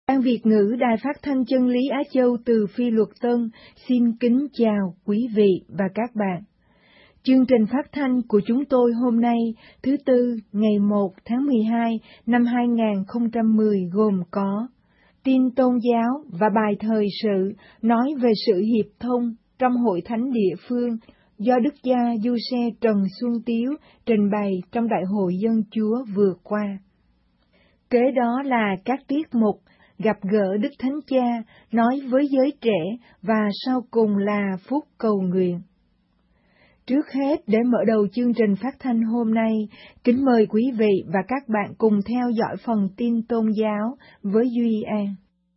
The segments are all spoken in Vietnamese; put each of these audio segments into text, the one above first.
Ban Việt ngữ Đài Phát thanh Chân lý Á Châu từ Phi Luật Tân xin kính chào quý vị và các bạn. Chương trình phát thanh của chúng tôi hôm nay, thứ Tư, ngày 1 tháng 12 năm 2010 gồm có tin tôn giáo và bài thời sự nói về sự hiệp thông trong hội thánh địa phương do Đức Gia Du-xe Trần Xuân Tiếu trình bày trong Đại hội Dân Chúa vừa qua. Kế đó là các tiết mục gặp gỡ Đức Thánh Cha nói với giới trẻ và sau cùng là phút cầu nguyện. Trước hết, để mở đầu chương trình phát thanh hôm nay, kính mời quý vị và các bạn cùng theo dõi phần tin tôn giáo với Duy An.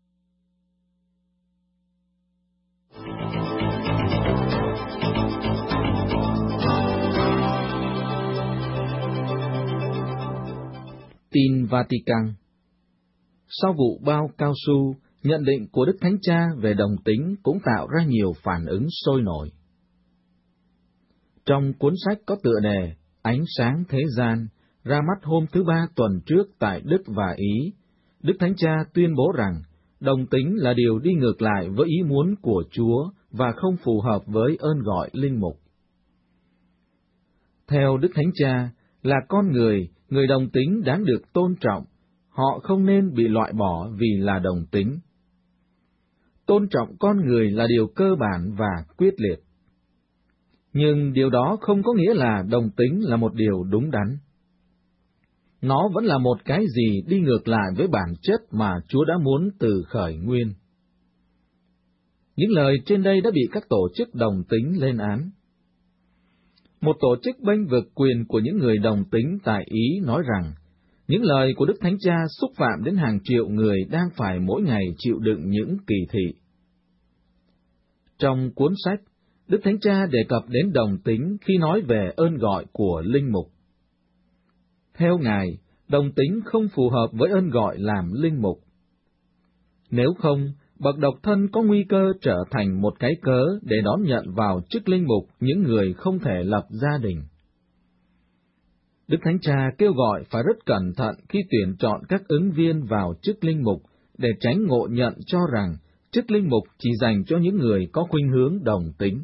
Tin Vatican. Sau vụ bao cao su, nhận định của Đức Thánh Cha về đồng tính cũng tạo ra nhiều phản ứng sôi nổi. Trong cuốn sách có tựa đề Ánh sáng thế gian, ra mắt hôm thứ Ba tuần trước tại Đức và Ý, Đức Thánh Cha tuyên bố rằng đồng tính là điều đi ngược lại với ý muốn của Chúa và không phù hợp với ơn gọi linh mục. Theo Đức Thánh Cha, là con người đồng tính đáng được tôn trọng, họ không nên bị loại bỏ vì là đồng tính. Tôn trọng con người là điều cơ bản và quyết liệt. Nhưng điều đó không có nghĩa là đồng tính là một điều đúng đắn. Nó vẫn là một cái gì đi ngược lại với bản chất mà Chúa đã muốn từ khởi nguyên. Những lời trên đây đã bị các tổ chức đồng tính lên án. Một tổ chức bênh vực quyền của những người đồng tính tại Ý nói rằng, những lời của Đức Thánh Cha xúc phạm đến hàng triệu người đang phải mỗi ngày chịu đựng những kỳ thị. Trong cuốn sách, Đức Thánh Cha đề cập đến đồng tính khi nói về ơn gọi của linh mục. Theo Ngài, đồng tính không phù hợp với ơn gọi làm linh mục. Nếu không, bậc độc thân có nguy cơ trở thành một cái cớ để đón nhận vào chức linh mục những người không thể lập gia đình. Đức Thánh Cha kêu gọi phải rất cẩn thận khi tuyển chọn các ứng viên vào chức linh mục để tránh ngộ nhận cho rằng chức linh mục chỉ dành cho những người có khuynh hướng đồng tính.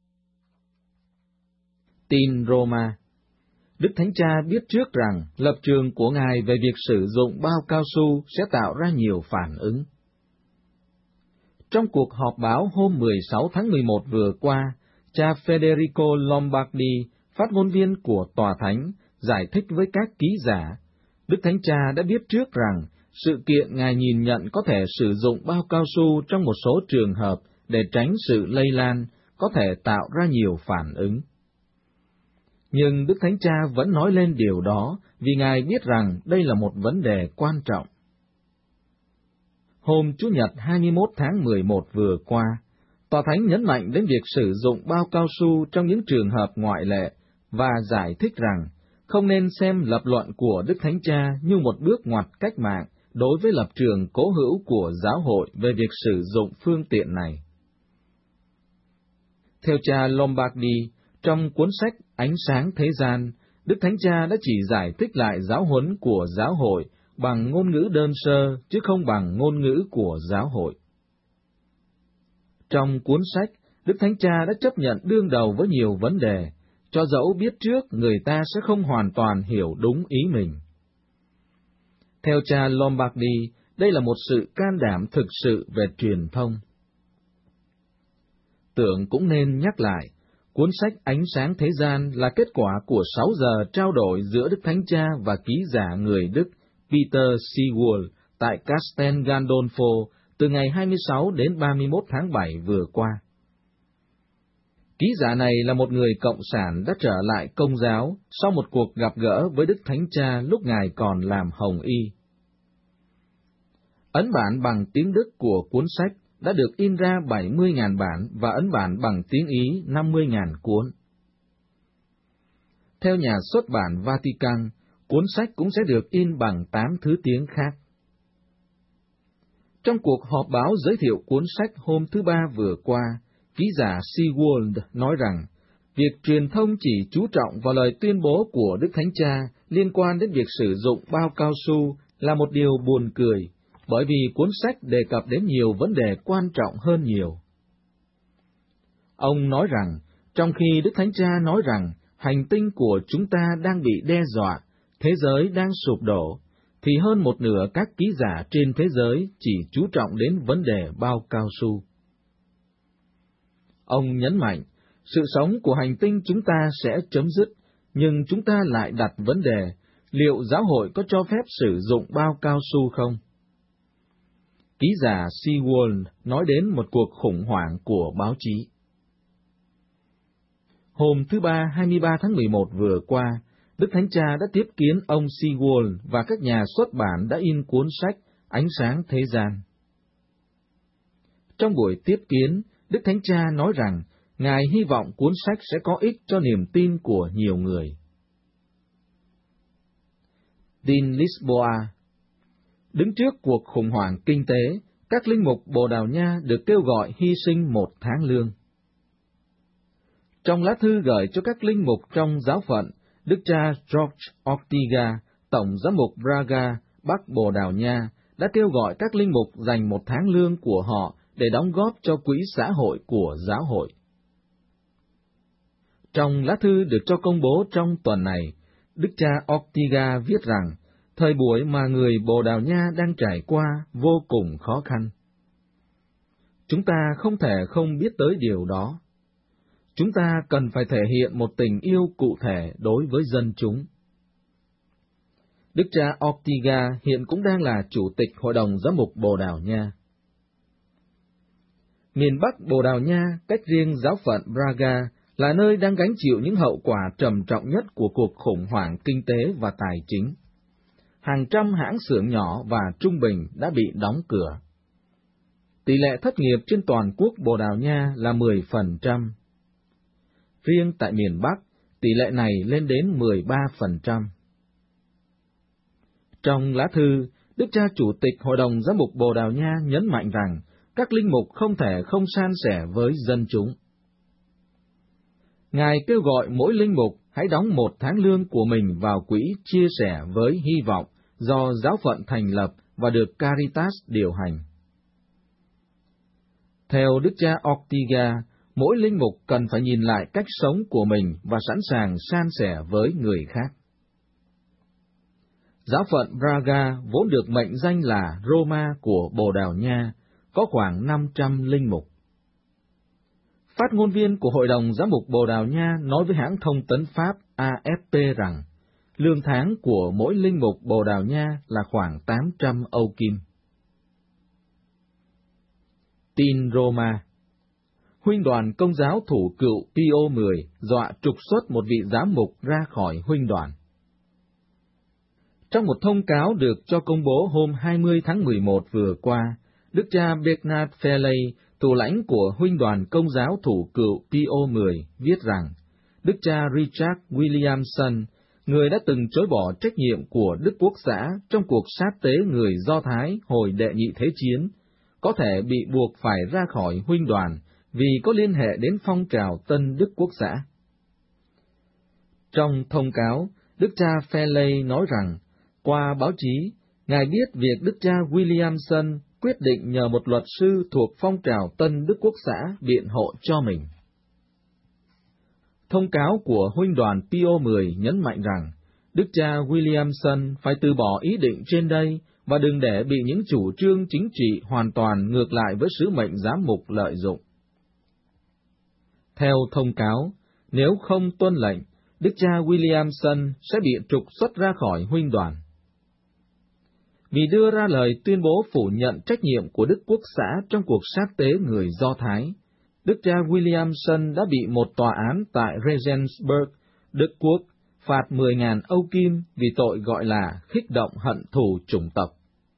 Tin Roma. Đức Thánh Cha biết trước rằng lập trường của Ngài về việc sử dụng bao cao su sẽ tạo ra nhiều phản ứng. Trong cuộc họp báo hôm 16 tháng 11 vừa qua, cha Federico Lombardi, phát ngôn viên của Tòa Thánh, giải thích với các ký giả, Đức Thánh Cha đã biết trước rằng sự kiện Ngài nhìn nhận có thể sử dụng bao cao su trong một số trường hợp để tránh sự lây lan, có thể tạo ra nhiều phản ứng. Nhưng Đức Thánh Cha vẫn nói lên điều đó vì Ngài biết rằng đây là một vấn đề quan trọng. Hôm Chủ nhật 21 tháng 11 vừa qua, Tòa Thánh nhấn mạnh đến việc sử dụng bao cao su trong những trường hợp ngoại lệ và giải thích rằng không nên xem lập luận của Đức Thánh Cha như một bước ngoặt cách mạng đối với lập trường cố hữu của giáo hội về việc sử dụng phương tiện này. Theo cha Lombardi, trong cuốn sách Ánh sáng thế gian, Đức Thánh Cha đã chỉ giải thích lại giáo huấn của giáo hội bằng ngôn ngữ đơn sơ, chứ không bằng ngôn ngữ của giáo hội. Trong cuốn sách, Đức Thánh Cha đã chấp nhận đương đầu với nhiều vấn đề, cho dẫu biết trước người ta sẽ không hoàn toàn hiểu đúng ý mình. Theo cha Lombardi, đây là một sự can đảm thực sự về truyền thông. Tưởng cũng nên nhắc lại, cuốn sách Ánh sáng thế gian là kết quả của 6 giờ trao đổi giữa Đức Thánh Cha và ký giả người Đức Peter Seewald tại Castel Gandolfo từ ngày 26 đến 31 tháng 7 vừa qua. Ký giả này là một người cộng sản đã trở lại Công giáo sau một cuộc gặp gỡ với Đức Thánh Cha lúc Ngài còn làm hồng y. Ấn bản bằng tiếng Đức của cuốn sách đã được in ra 70.000 bản và ấn bản bằng tiếng Ý 50.000 cuốn. Theo nhà xuất bản Vatican, cuốn sách cũng sẽ được in bằng 8 thứ tiếng khác. Trong cuộc họp báo giới thiệu cuốn sách hôm thứ Ba vừa qua, ký giả Seewald nói rằng, việc truyền thông chỉ chú trọng vào lời tuyên bố của Đức Thánh Cha liên quan đến việc sử dụng bao cao su là một điều buồn cười, bởi vì cuốn sách đề cập đến nhiều vấn đề quan trọng hơn nhiều. Ông nói rằng, trong khi Đức Thánh Cha nói rằng hành tinh của chúng ta đang bị đe dọa, thế giới đang sụp đổ, thì hơn một nửa các ký giả trên thế giới chỉ chú trọng đến vấn đề bao cao su. Ông nhấn mạnh, sự sống của hành tinh chúng ta sẽ chấm dứt, nhưng chúng ta lại đặt vấn đề, liệu giáo hội có cho phép sử dụng bao cao su không? Ký giả Seaworld nói đến một cuộc khủng hoảng của báo chí. Hôm thứ Ba 23 tháng 11 vừa qua, Đức Thánh Cha đã tiếp kiến ông Seaworld và các nhà xuất bản đã in cuốn sách Ánh sáng thế gian. Trong buổi tiếp kiến, Đức Thánh Cha nói rằng Ngài hy vọng cuốn sách sẽ có ích cho niềm tin của nhiều người. Tin Lisboa. Đứng trước cuộc khủng hoảng kinh tế, các linh mục Bồ Đào Nha được kêu gọi hy sinh 1 tháng lương. Trong lá thư gửi cho các linh mục trong giáo phận, Đức cha George Ortiga, Tổng giám mục Braga, Bắc Bồ Đào Nha, đã kêu gọi các linh mục dành 1 tháng lương của họ để đóng góp cho quỹ xã hội của giáo hội. Trong lá thư được cho công bố trong tuần này, Đức cha Ortiga viết rằng, thời buổi mà người Bồ Đào Nha đang trải qua vô cùng khó khăn. Chúng ta không thể không biết tới điều đó. Chúng ta cần phải thể hiện một tình yêu cụ thể đối với dân chúng. Đức cha Ortiga hiện cũng đang là Chủ tịch Hội đồng Giám mục Bồ Đào Nha. Miền Bắc Bồ Đào Nha, cách riêng giáo phận Braga, là nơi đang gánh chịu những hậu quả trầm trọng nhất của cuộc khủng hoảng kinh tế và tài chính. Hàng trăm hãng xưởng nhỏ và trung bình đã bị đóng cửa. Tỷ lệ thất nghiệp trên toàn quốc Bồ Đào Nha là 10%. Riêng tại miền Bắc, tỷ lệ này lên đến 13%. Trong lá thư, Đức cha Chủ tịch Hội đồng Giám mục Bồ Đào Nha nhấn mạnh rằng các linh mục không thể không san sẻ với dân chúng. Ngài kêu gọi mỗi linh mục hãy đóng 1 tháng lương của mình vào quỹ chia sẻ với hy vọng do giáo phận thành lập và được Caritas điều hành. Theo Đức cha Ortiga, mỗi linh mục cần phải nhìn lại cách sống của mình và sẵn sàng san sẻ với người khác. Giáo phận Braga vốn được mệnh danh là Roma của Bồ Đào Nha, có khoảng 500 linh mục. Phát ngôn viên của Hội đồng Giám mục Bồ Đào Nha nói với hãng thông tấn Pháp AFP rằng, lương tháng của mỗi linh mục Bồ Đào Nha là khoảng 800 Âu Kim. Tin Roma. Huynh đoàn Công giáo Thủ Cựu Pio 10 dọa trục xuất một vị giám mục ra khỏi huynh đoàn. Trong một thông cáo được cho công bố hôm 20 tháng 11 vừa qua, Đức cha Bernard Felley, thủ lãnh của huynh đoàn Công giáo Thủ Cựu Pio 10, viết rằng, Đức cha Richard Williamson, người đã từng chối bỏ trách nhiệm của Đức Quốc xã trong cuộc sát tế người Do Thái hồi Đệ Nhị Thế Chiến, có thể bị buộc phải ra khỏi huynh đoàn vì có liên hệ đến phong trào Tân Đức Quốc xã. Trong thông cáo, Đức cha Felley nói rằng, qua báo chí, Ngài biết việc Đức cha Williamson quyết định nhờ một luật sư thuộc phong trào Tân Đức Quốc xã biện hộ cho mình. Thông cáo của huynh đoàn Pio 10 nhấn mạnh rằng, Đức cha Williamson phải từ bỏ ý định trên đây và đừng để bị những chủ trương chính trị hoàn toàn ngược lại với sứ mệnh giám mục lợi dụng. Theo thông cáo, nếu không tuân lệnh, Đức cha Williamson sẽ bị trục xuất ra khỏi huynh đoàn. Vì đưa ra lời tuyên bố phủ nhận trách nhiệm của Đức Quốc xã trong cuộc sát tế người Do Thái, Đức cha Williamson đã bị một tòa án tại Regensburg, Đức Quốc, phạt 10.000 Âu Kim vì tội gọi là khích động hận thù chủng tộc.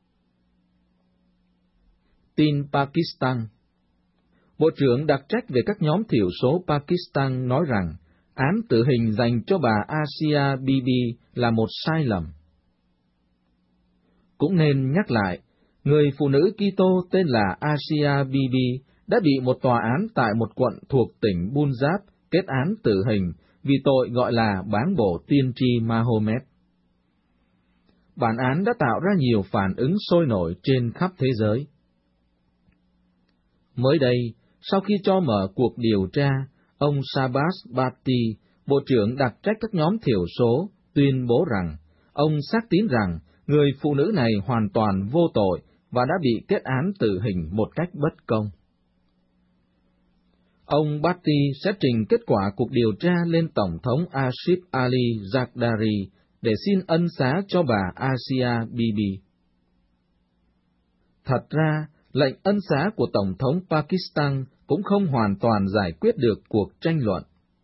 Tin Pakistan. Bộ trưởng đặc trách về các nhóm thiểu số Pakistan nói rằng án tử hình dành cho bà Asia Bibi là một sai lầm. Cũng nên nhắc lại, người phụ nữ Kitô tên là Asia Bibi đã bị một tòa án tại một quận thuộc tỉnh Punjab kết án tử hình vì tội gọi là báng bổ tiên tri Mahomet. bản án đã tạo ra nhiều phản ứng sôi nổi trên khắp thế giới. Mới đây, sau khi cho mở cuộc điều tra, ông Shahbaz Bhatti, Bộ trưởng đặc trách các nhóm thiểu số, tuyên bố rằng ông xác tín rằng người phụ nữ này hoàn toàn vô tội và đã bị kết án tử hình một cách bất công. Ông Bhatti sẽ trình kết quả cuộc điều tra lên Tổng thống Asif Ali Zardari để xin ân xá cho bà Asia Bibi. Thật ra, lệnh ân xá của Tổng thống Pakistan cũng không hoàn toàn giải quyết được cuộc tranh luận.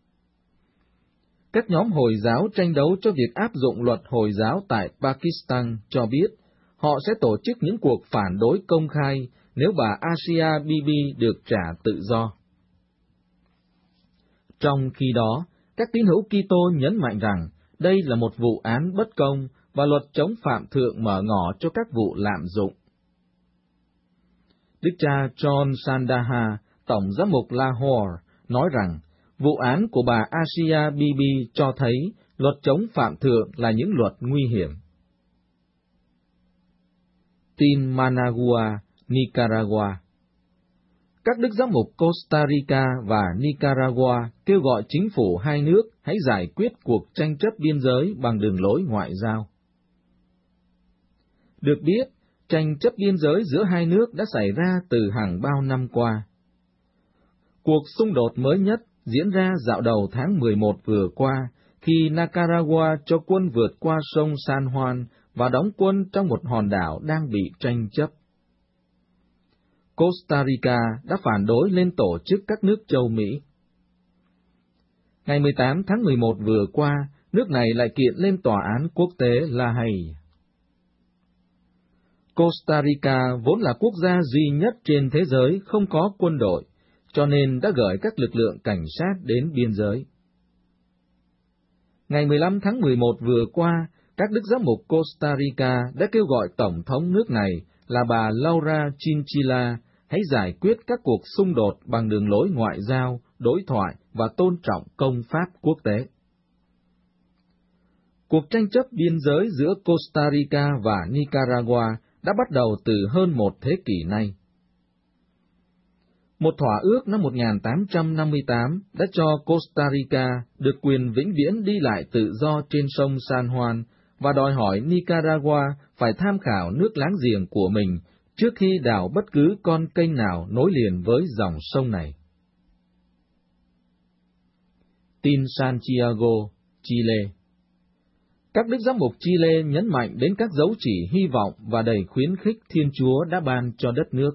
Các nhóm Hồi giáo tranh đấu cho việc áp dụng luật Hồi giáo tại Pakistan cho biết họ sẽ tổ chức những cuộc phản đối công khai nếu bà Asia Bibi được trả tự do. Trong khi đó, các tín hữu Kitô nhấn mạnh rằng đây là một vụ án bất công và luật chống phạm thượng mở ngỏ cho các vụ lạm dụng. Đức cha John Sandaha, Tổng giám mục Lahore, nói rằng vụ án của bà Asia Bibi cho thấy luật chống phạm thượng là những luật nguy hiểm. Tin Managua, Nicaragua. Các đức giám mục Costa Rica và Nicaragua kêu gọi chính phủ hai nước hãy giải quyết cuộc tranh chấp biên giới bằng đường lối ngoại giao. Được biết, tranh chấp biên giới giữa hai nước đã xảy ra từ hàng bao năm qua. Cuộc xung đột mới nhất diễn ra dạo đầu tháng 11 vừa qua, khi Nicaragua cho quân vượt qua sông San Juan và đóng quân trong một hòn đảo đang bị tranh chấp. Costa Rica đã phản đối lên tổ chức các nước châu Mỹ. Ngày 18 tháng 11 vừa qua, nước này lại kiện lên Tòa án Quốc tế La Haye. Costa Rica vốn là quốc gia duy nhất trên thế giới không có quân đội, cho nên đã gửi các lực lượng cảnh sát đến biên giới. Ngày 15 tháng 11 vừa qua, các đức giám mục Costa Rica đã kêu gọi Tổng thống nước này là bà Laura Chinchilla hãy giải quyết các cuộc xung đột bằng đường lối ngoại giao, đối thoại và tôn trọng công pháp quốc tế. Cuộc tranh chấp biên giới giữa Costa Rica và Nicaragua đã bắt đầu từ hơn một thế kỷ nay. Một thỏa ước năm 1858 đã cho Costa Rica được quyền vĩnh viễn đi lại tự do trên sông San Juan và đòi hỏi Nicaragua phải tham khảo nước láng giềng của mình trước khi đào bất cứ con kênh nào nối liền với dòng sông này. Tin Santiago, Chile. Các đức giám mục Chile nhấn mạnh đến các dấu chỉ hy vọng và đầy khuyến khích Thiên Chúa đã ban cho đất nước.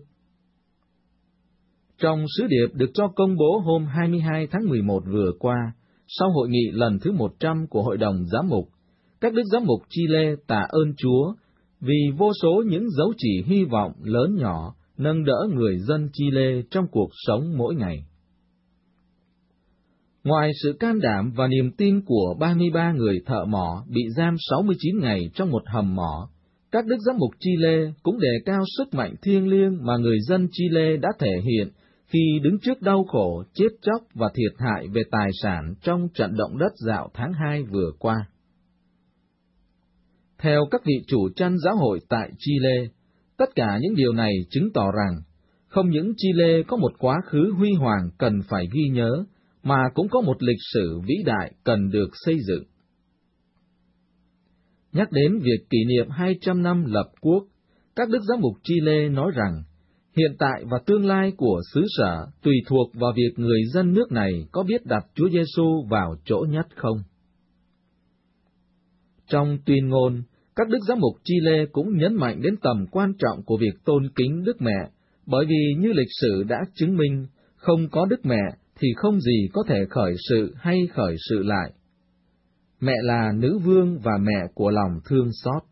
Trong sứ điệp được cho công bố hôm 22 tháng 11 vừa qua, sau hội nghị lần thứ 100 của Hội đồng Giám mục, các đức giám mục Chile tạ ơn Chúa vì vô số những dấu chỉ hy vọng lớn nhỏ nâng đỡ người dân Chile trong cuộc sống mỗi ngày. Ngoài sự can đảm và niềm tin của 33 người thợ mỏ bị giam 69 ngày trong một hầm mỏ, các đức giám mục Chile cũng đề cao sức mạnh thiêng liêng mà người dân Chile đã thể hiện khi đứng trước đau khổ, chết chóc và thiệt hại về tài sản trong trận động đất dạo tháng 2 vừa qua. Theo các vị chủ chăn giáo hội tại Chile, tất cả những điều này chứng tỏ rằng, không những Chile có một quá khứ huy hoàng cần phải ghi nhớ, mà cũng có một lịch sử vĩ đại cần được xây dựng. Nhắc đến việc kỷ niệm 200 năm lập quốc, các đức giám mục Chile nói rằng, hiện tại và tương lai của xứ sở tùy thuộc vào việc người dân nước này có biết đặt Chúa Giêsu vào chỗ nhất không. Trong tuyên ngôn, các đức giám mục Chile cũng nhấn mạnh đến tầm quan trọng của việc tôn kính Đức Mẹ, bởi vì như lịch sử đã chứng minh, không có Đức Mẹ thì không gì có thể khởi sự hay khởi sự lại. Mẹ là nữ vương và mẹ của lòng thương xót.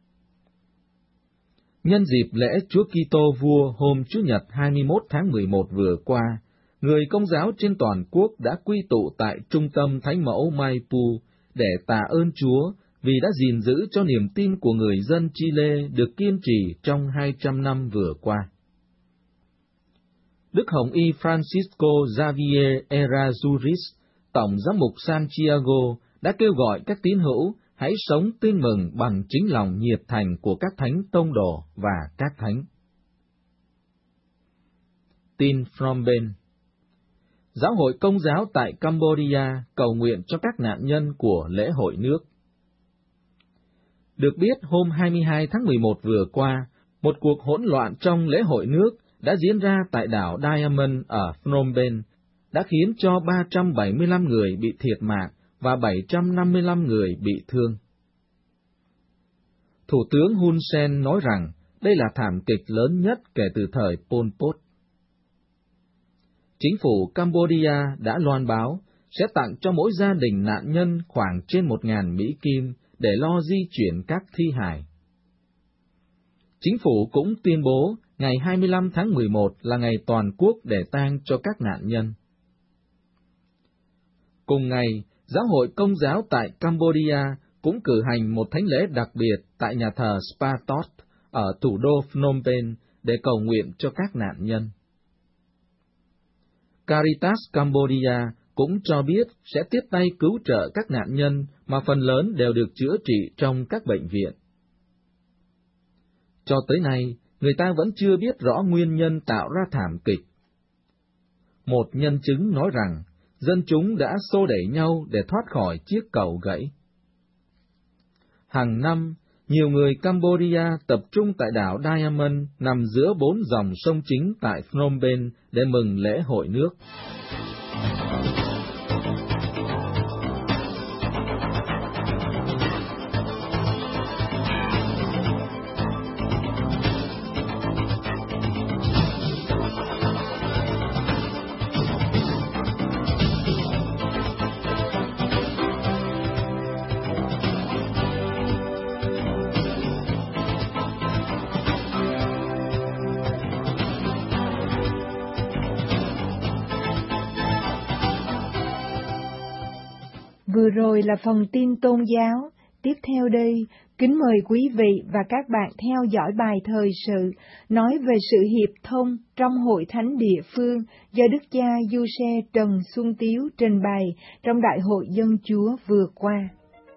Nhân dịp lễ Chúa Kitô Vua hôm Chủ nhật 21 tháng 11 vừa qua, người Công giáo trên toàn quốc đã quy tụ tại Trung tâm Thánh Mẫu Maipu để tạ ơn Chúa vì đã gìn giữ cho niềm tin của người dân Chile được kiên trì trong 200 năm vừa qua. Đức Hồng Y Francisco Javier Errázuriz, Tổng giám mục Santiago, đã kêu gọi các tín hữu hãy sống tin mừng bằng chính lòng nhiệt thành của các thánh tông đồ và các thánh. Tin Phnom Penh. Giáo hội Công giáo tại Cambodia cầu nguyện cho các nạn nhân của lễ hội nước. Được biết, hôm 22 tháng 11 vừa qua, một cuộc hỗn loạn trong lễ hội nước đã diễn ra tại đảo Diamond ở Phnom Penh, đã khiến cho 375 người bị thiệt mạng và 755 người bị thương. Thủ tướng Hun Sen nói rằng đây là thảm kịch lớn nhất kể từ thời Pol Pot. Chính phủ Cambodia đã loan báo sẽ tặng cho mỗi gia đình nạn nhân khoảng trên 1.000 Mỹ Kim để lo di chuyển các thi hài. Chính phủ cũng tuyên bố ngày 25 tháng 11 là ngày toàn quốc để tang cho các nạn nhân. Cùng ngày, Giáo hội Công giáo tại Cambodia cũng cử hành một thánh lễ đặc biệt tại nhà thờ Spatot ở thủ đô Phnom Penh để cầu nguyện cho các nạn nhân. Caritas Cambodia cũng cho biết sẽ tiếp tay cứu trợ các nạn nhân mà phần lớn đều được chữa trị trong các bệnh viện. Cho tới nay, người ta vẫn chưa biết rõ nguyên nhân tạo ra thảm kịch. Một nhân chứng nói rằng, dân chúng đã xô đẩy nhau để thoát khỏi chiếc cầu gãy. Hàng năm, nhiều người Cambodia tập trung tại đảo Diamond nằm giữa 4 dòng sông chính tại Phnom Penh để mừng lễ hội nước. Vừa rồi là phần tin tôn giáo. Tiếp theo đây, kính mời quý vị và các bạn theo dõi bài thời sự nói về sự hiệp thông trong hội thánh địa phương do Đức cha Giuse Trần Xuân Tiếu trình bày trong Đại hội Dân Chúa vừa qua.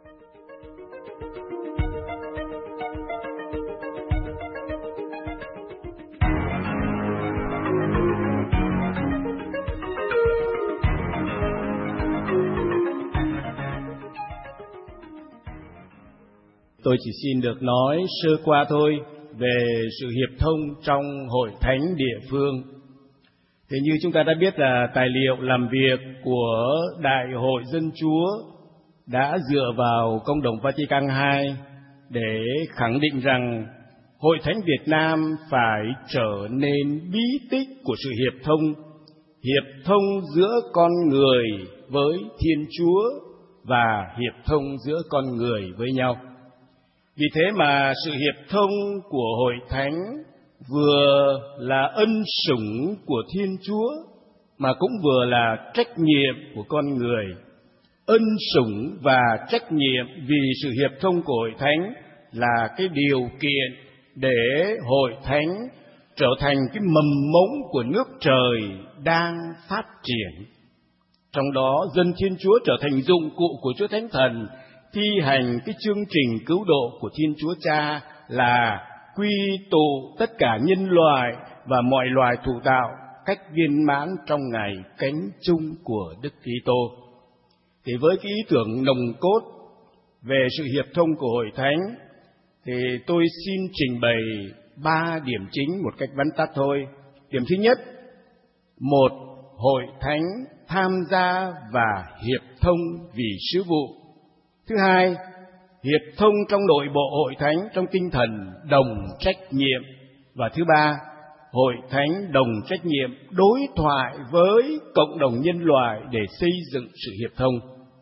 Tôi chỉ xin được nói sơ qua thôi về sự hiệp thông trong hội thánh địa phương. Thế như chúng ta đã biết là tài liệu làm việc của Đại hội Dân Chúa đã dựa vào Công đồng Vatican II để khẳng định rằng hội thánh Việt Nam phải trở nên bí tích của sự hiệp thông giữa con người với Thiên Chúa và hiệp thông giữa con người với nhau. Vì thế mà sự hiệp thông của hội thánh vừa là ân sủng của Thiên Chúa mà cũng vừa là trách nhiệm của con người. Ân sủng và trách nhiệm vì sự hiệp thông của hội thánh là cái điều kiện để hội thánh trở thành cái mầm mống của nước trời đang phát triển. Trong đó dân Thiên Chúa trở thành dụng cụ của Chúa Thánh Thần thi hành cái chương trình cứu độ của Thiên Chúa Cha là quy tụ tất cả nhân loại và mọi loài thụ tạo cách viên mãn trong ngày cánh chung của Đức Kitô. Thì với cái ý tưởng nồng cốt về sự hiệp thông của hội thánh thì tôi xin trình bày 3 điểm chính một cách vắn tắt thôi. Điểm thứ nhất, một, hội thánh tham gia và hiệp thông vì sứ vụ. Thứ hai, hiệp thông trong nội bộ hội thánh trong tinh thần đồng trách nhiệm. Và thứ ba, hội thánh đồng trách nhiệm đối thoại với cộng đồng nhân loại để xây dựng sự hiệp thông.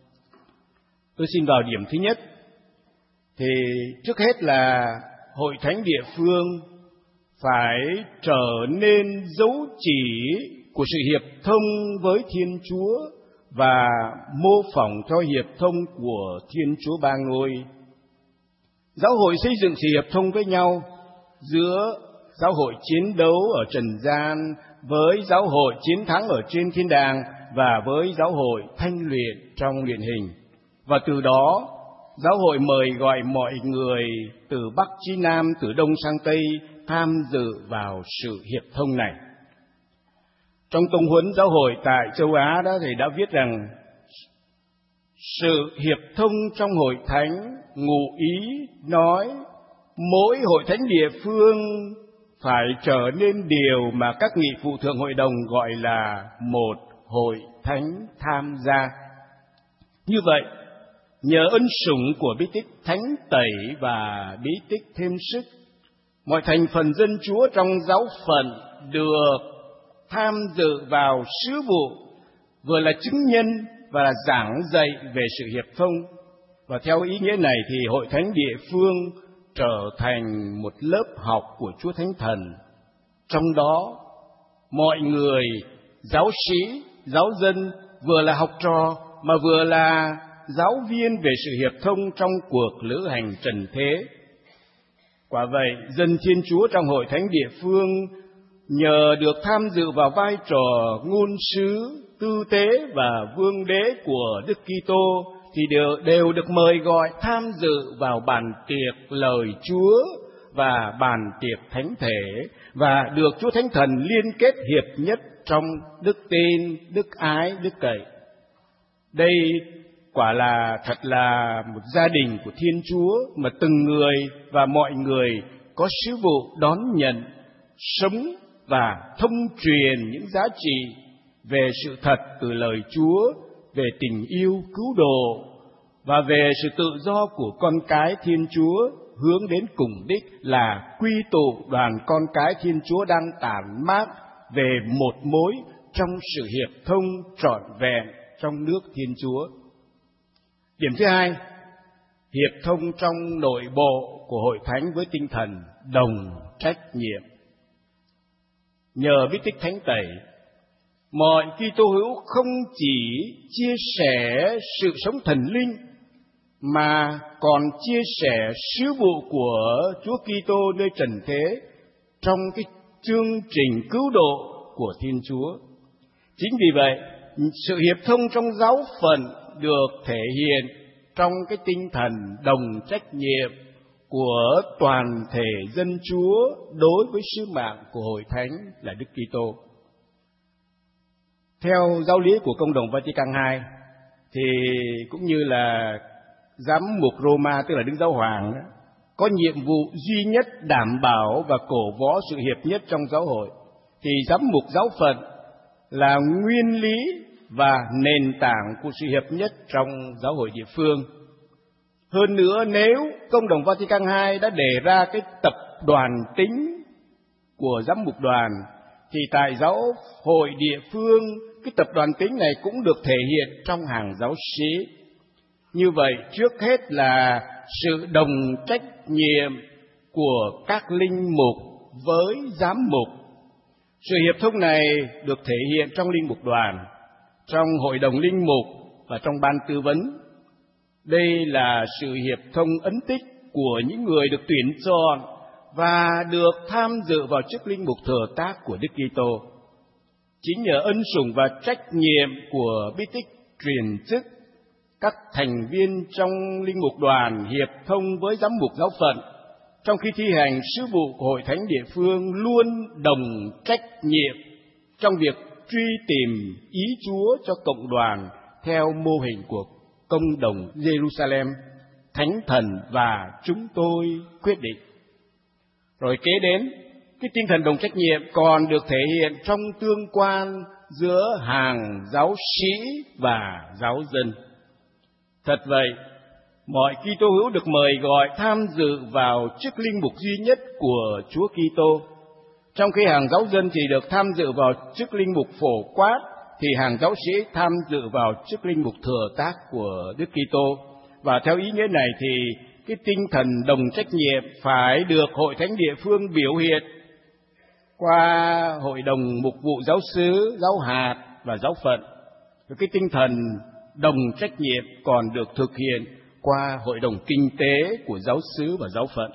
Tôi xin vào điểm thứ nhất. Thì trước hết là hội thánh địa phương phải trở nên dấu chỉ của sự hiệp thông với Thiên Chúa và mô phỏng theo hiệp thông của Thiên Chúa Ba Ngôi. Giáo hội xây dựng sự hiệp thông với nhau giữa giáo hội chiến đấu ở trần gian với giáo hội chiến thắng ở trên thiên đàng và với giáo hội thanh luyện trong luyện hình. Và từ đó, giáo hội mời gọi mọi người từ Bắc chí Nam, từ Đông sang Tây tham dự vào sự hiệp thông này. Trong tông huấn giáo hội tại châu Á đó thì đã viết rằng sự hiệp thông trong hội thánh ngụ ý nói mỗi hội thánh địa phương phải trở nên điều mà các nghị phụ thượng hội đồng gọi là một hội thánh tham gia. Như vậy, nhờ ân sủng của bí tích thánh tẩy và bí tích thêm sức, mọi thành phần dân Chúa trong giáo phận được tham dự vào sứ vụ, vừa là chứng nhân và là giảng dạy về sự hiệp thông. Và theo ý nghĩa này thì hội thánh địa phương trở thành một lớp học của Chúa Thánh Thần. Trong đó, mọi người, giáo sĩ, giáo dân vừa là học trò mà vừa là giáo viên về sự hiệp thông trong cuộc lữ hành trần thế. Quả vậy, dân Thiên Chúa trong hội thánh địa phương nhờ được tham dự vào vai trò ngôn sứ, tư tế và vương đế của Đức Kitô thì đều được mời gọi tham dự vào bàn tiệc lời Chúa và bàn tiệc thánh thể, và được Chúa Thánh Thần liên kết hiệp nhất trong đức tin, đức ái, đức cậy. Đây quả là thật là một gia đình của Thiên Chúa mà từng người và mọi người có sứ vụ đón nhận, sống và thông truyền những giá trị về sự thật từ lời Chúa, về tình yêu cứu độ và về sự tự do của con cái Thiên Chúa, hướng đến cùng đích là quy tụ đoàn con cái Thiên Chúa đang tản mát về một mối trong sự hiệp thông trọn vẹn trong nước Thiên Chúa. Điểm thứ hai, hiệp thông trong nội bộ của hội thánh với tinh thần đồng trách nhiệm. Nhờ bí tích thánh tẩy, mọi Kitô hữu không chỉ chia sẻ sự sống thần linh mà còn chia sẻ sứ vụ của Chúa Kitô nơi trần thế trong cái chương trình cứu độ của Thiên Chúa. Chính vì vậy, sự hiệp thông trong giáo phận được thể hiện trong cái tinh thần đồng trách nhiệm của toàn thể dân Chúa đối với sứ mạng của hội thánh là Đức Kitô. Theo giáo lý của Công đồng Vatican II thì cũng như là giám mục Roma, tức là Đức Giáo Hoàng, có nhiệm vụ duy nhất đảm bảo và cổ võ sự hiệp nhất trong giáo hội, thì giám mục giáo phận là nguyên lý và nền tảng của sự hiệp nhất trong giáo hội địa phương. Hơn nữa, nếu Công đồng Vatican II đã đề ra cái tập đoàn tính của giám mục đoàn, thì tại giáo hội địa phương, cái tập đoàn tính này cũng được thể hiện trong hàng giáo sĩ. Như vậy, trước hết là sự đồng trách nhiệm của các linh mục với giám mục. Sự hiệp thông này được thể hiện trong linh mục đoàn, trong hội đồng linh mục và trong ban tư vấn. Đây là sự hiệp thông ấn tích của những người được tuyển chọn và được tham dự vào chức linh mục thừa tác của Đức Kitô. Chính nhờ ân sủng và trách nhiệm của bí tích truyền chức, các thành viên trong linh mục đoàn hiệp thông với giám mục giáo phận trong khi thi hành sứ vụ của hội thánh địa phương luôn đồng trách nhiệm trong việc truy tìm ý Chúa cho cộng đoàn theo mô hình của Công đồng Jerusalem, Thánh Thần và chúng tôi quyết định. Rồi kế đến, cái tinh thần đồng trách nhiệm còn được thể hiện trong tương quan giữa hàng giáo sĩ và giáo dân. Thật vậy, mọi Kitô hữu được mời gọi tham dự vào chức linh mục duy nhất của Chúa Kitô. Trong khi hàng giáo dân thì được tham dự vào chức linh mục phổ quát, thì hàng giáo sĩ tham dự vào chức linh mục thừa tác của Đức Kitô. Và theo ý nghĩa này thì cái tinh thần đồng trách nhiệm phải được hội thánh địa phương biểu hiện qua hội đồng mục vụ giáo xứ, giáo hạt và giáo phận. Và cái tinh thần đồng trách nhiệm còn được thực hiện qua hội đồng kinh tế của giáo xứ và giáo phận.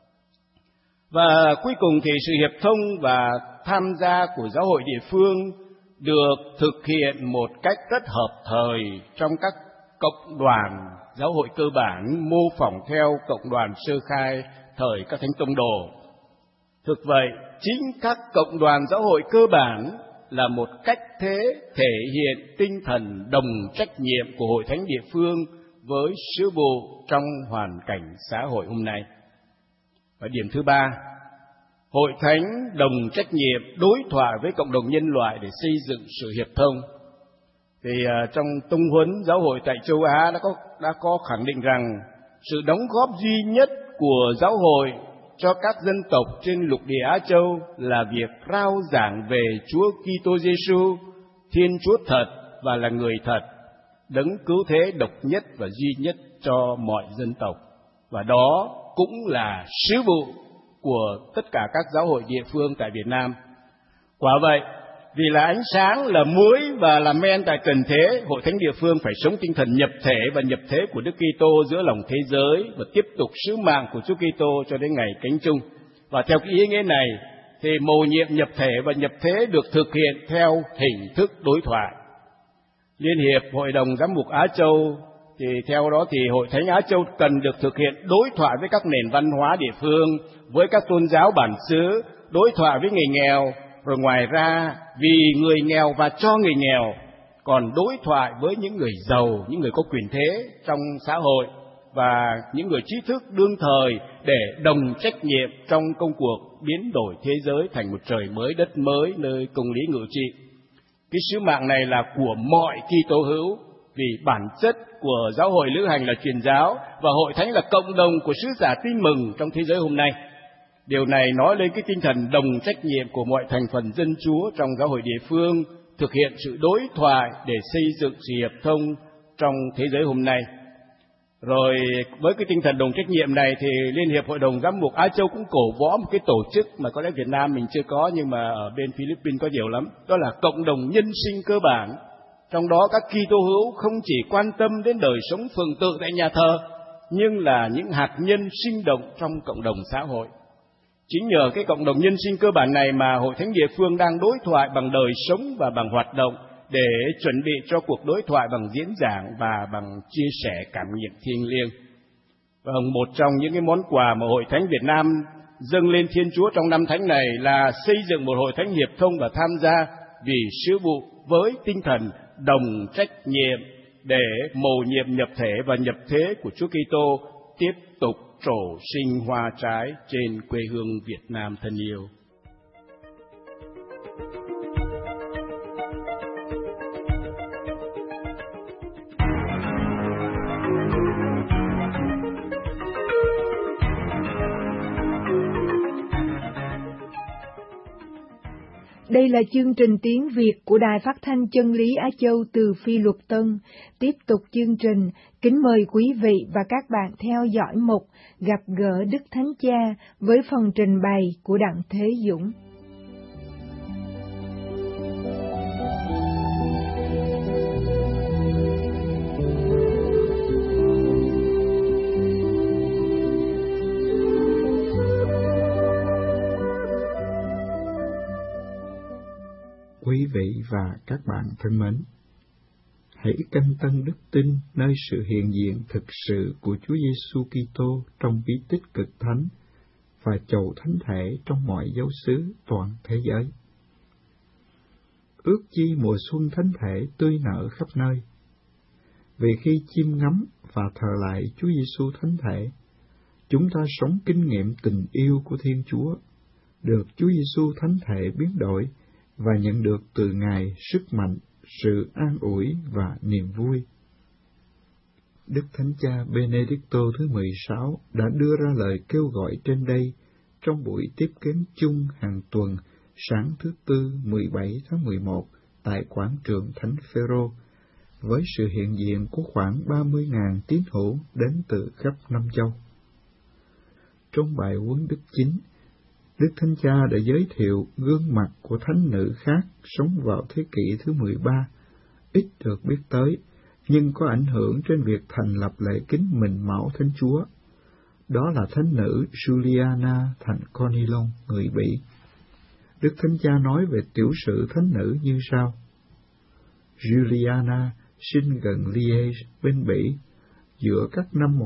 Và cuối cùng thì sự hiệp thông và tham gia của giáo hội địa phương được thực hiện một cách rất hợp thời trong các cộng đoàn giáo hội cơ bản mô phỏng theo cộng đoàn sơ khai thời các thánh tông đồ. Thực vậy, chính các cộng đoàn giáo hội cơ bản là một cách thế thể hiện tinh thần đồng trách nhiệm của hội thánh địa phương với sứ vụ trong hoàn cảnh xã hội hôm nay. Và điểm thứ ba, hội thánh đồng trách nhiệm đối thoại với cộng đồng nhân loại để xây dựng sự hiệp thông. Thì trong tông huấn giáo hội tại châu Á đã có khẳng định rằng sự đóng góp duy nhất của giáo hội cho các dân tộc trên lục địa Á Châu là việc rao giảng về Chúa Kitô Giêsu, Thiên Chúa thật và là người thật, đấng cứu thế độc nhất và duy nhất cho mọi dân tộc. Và đó cũng là sứ vụ của tất cả các giáo hội địa phương tại Việt Nam. Quả vậy, vì là ánh sáng, là muối và là men tại trần thế, hội thánh địa phương phải sống tinh thần nhập thể và nhập thế của Đức Kitô giữa lòng thế giới và tiếp tục sứ mạng của Chúa Kitô cho đến ngày cánh chung. Và theo cái ý nghĩa này thì mầu nhiệm nhập thể và nhập thế được thực hiện theo hình thức đối thoại. Liên hiệp Hội đồng Giám mục Á Châu thì theo đó thì hội thánh Á Châu cần được thực hiện đối thoại với các nền văn hóa địa phương, với các tôn giáo bản xứ, đối thoại với người nghèo, rồi ngoài ra vì người nghèo và cho người nghèo, còn đối thoại với những người giàu, những người có quyền thế trong xã hội và những người trí thức đương thời để đồng trách nhiệm trong công cuộc biến đổi thế giới thành một trời mới đất mới nơi công lý ngự trị. Cái sứ mạng này là của mọi Kitô hữu, vì bản chất của giáo hội lữ hành là truyền giáo và hội thánh là cộng đồng của sứ giả tin mừng trong thế giới hôm nay. Điều này nói lên cái tinh thần đồng trách nhiệm của mọi thành phần dân Chúa trong giáo hội địa phương, thực hiện sự đối thoại để xây dựng sự hiệp thông trong thế giới hôm nay. Rồi với cái tinh thần đồng trách nhiệm này thì Liên hiệp Hội đồng Giám mục Á Châu cũng cổ võ một cái tổ chức mà có lẽ Việt Nam mình chưa có nhưng mà ở bên Philippines có nhiều lắm. Đó là cộng đồng nhân sinh cơ bản. Trong đó các Kitô hữu không chỉ quan tâm đến đời sống phường tự tại nhà thờ, nhưng là những hạt nhân sinh động trong cộng đồng xã hội. Chính nhờ cái cộng đồng nhân sinh cơ bản này mà hội thánh địa phương đang đối thoại bằng đời sống và bằng hoạt động để chuẩn bị cho cuộc đối thoại bằng diễn giảng và bằng chia sẻ cảm nghiệm thiêng liêng. Một trong những cái món quà mà hội thánh Việt Nam dâng lên Thiên Chúa trong năm thánh này là xây dựng một hội thánh hiệp thông và tham gia vì sứ vụ với tinh thần đồng trách nhiệm để mầu nhiệm nhập thể và nhập thế của Chúa Kitô tiếp tục trổ sinh hoa trái trên quê hương Việt Nam thân yêu. Đây là chương trình tiếng Việt của Đài Phát thanh Chân lý Á Châu từ Phi Luật Tân. Tiếp tục chương trình, kính mời quý vị và các bạn theo dõi mục Gặp gỡ Đức Thánh Cha với phần trình bày của Đặng Thế Dũng. Quý vị và các bạn thân mến, hãy canh tân đức tin nơi sự hiện diện thực sự của Chúa Giêsu Kitô trong bí tích cực thánh và chầu thánh thể trong mọi dấu xứ toàn thế giới. Ước chi mùa xuân thánh thể tươi nở khắp nơi, vì khi chiêm ngắm và thờ lại Chúa Giêsu thánh thể, chúng ta sống kinh nghiệm tình yêu của Thiên Chúa, được Chúa Giêsu thánh thể biến đổi và nhận được từ Ngài sức mạnh, sự an ủi và niềm vui. Đức Thánh Cha Benedicto thứ 16 đã đưa ra lời kêu gọi trên đây trong buổi tiếp kiến chung hàng tuần sáng thứ Tư 17 tháng 11 tại quảng trường Thánh Phêrô, với sự hiện diện của khoảng 30.000 tín hữu đến từ khắp năm châu. Trong bài huấn đức chính, Đức Thánh Cha đã giới thiệu gương mặt của thánh nữ khác sống vào thế kỷ thứ 13, ít được biết tới, nhưng có ảnh hưởng trên việc thành lập lễ kính mình mão Thánh Chúa. Đó là thánh nữ Juliana thành Cornilon, người Bỉ. Đức Thánh Cha nói về tiểu sử thánh nữ như sau: Juliana sinh gần Liège bên Bỉ, giữa các năm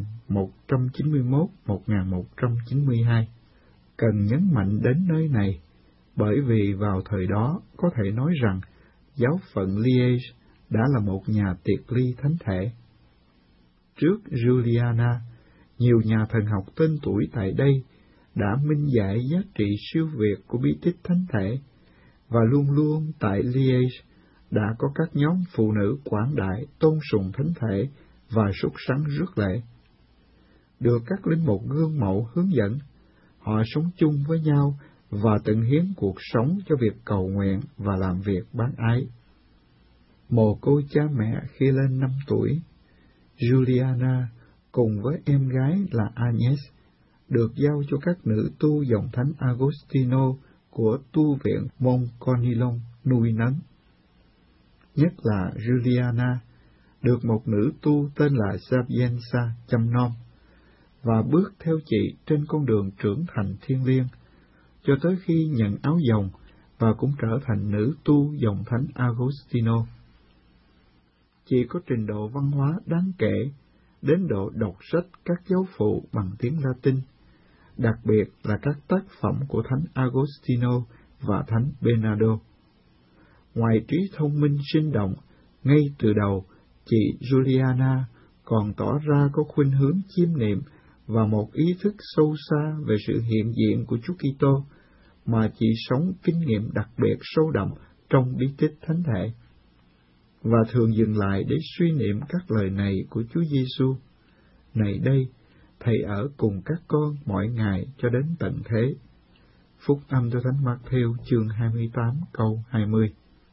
1191-1192. Cần nhấn mạnh đến nơi này, bởi vì vào thời đó có thể nói rằng giáo phận Liège đã là một nhà tiệc ly thánh thể. Trước Juliana, nhiều nhà thần học tên tuổi tại đây đã minh giải giá trị siêu việt của bí tích thánh thể, và luôn luôn tại Liège đã có các nhóm phụ nữ quảng đại tôn sùng thánh thể và sốt sắng rước lễ. Được các linh mục gương mẫu hướng dẫn, họ sống chung với nhau và tận hiến cuộc sống cho việc cầu nguyện và làm việc bác ái. Mồ côi cha mẹ khi lên 5 tuổi, Juliana cùng với em gái là Agnes được giao cho các nữ tu dòng thánh Agostino của tu viện Moncornillon nuôi nấng. Nhất là Juliana được một nữ tu tên là Sapienza chăm nom và bước theo chị trên con đường trưởng thành thiêng liêng, cho tới khi nhận áo dòng và cũng trở thành nữ tu dòng thánh Agostino. Chị có trình độ văn hóa đáng kể, đến độ đọc sách các giáo phụ bằng tiếng Latin, đặc biệt là các tác phẩm của thánh Agostino và thánh Bernardo. Ngoài trí thông minh sinh động, ngay từ đầu, chị Juliana còn tỏ ra có khuynh hướng chiêm niệm và một ý thức sâu xa về sự hiện diện của Chúa Kitô, mà chị sống kinh nghiệm đặc biệt sâu đậm trong bí tích thánh thể, và thường dừng lại để suy niệm các lời này của Chúa Giêsu: "Này đây, Thầy ở cùng các con mỗi ngày cho đến tận thế." Phúc âm theo Thánh Mác-thêu chương 28 câu 20.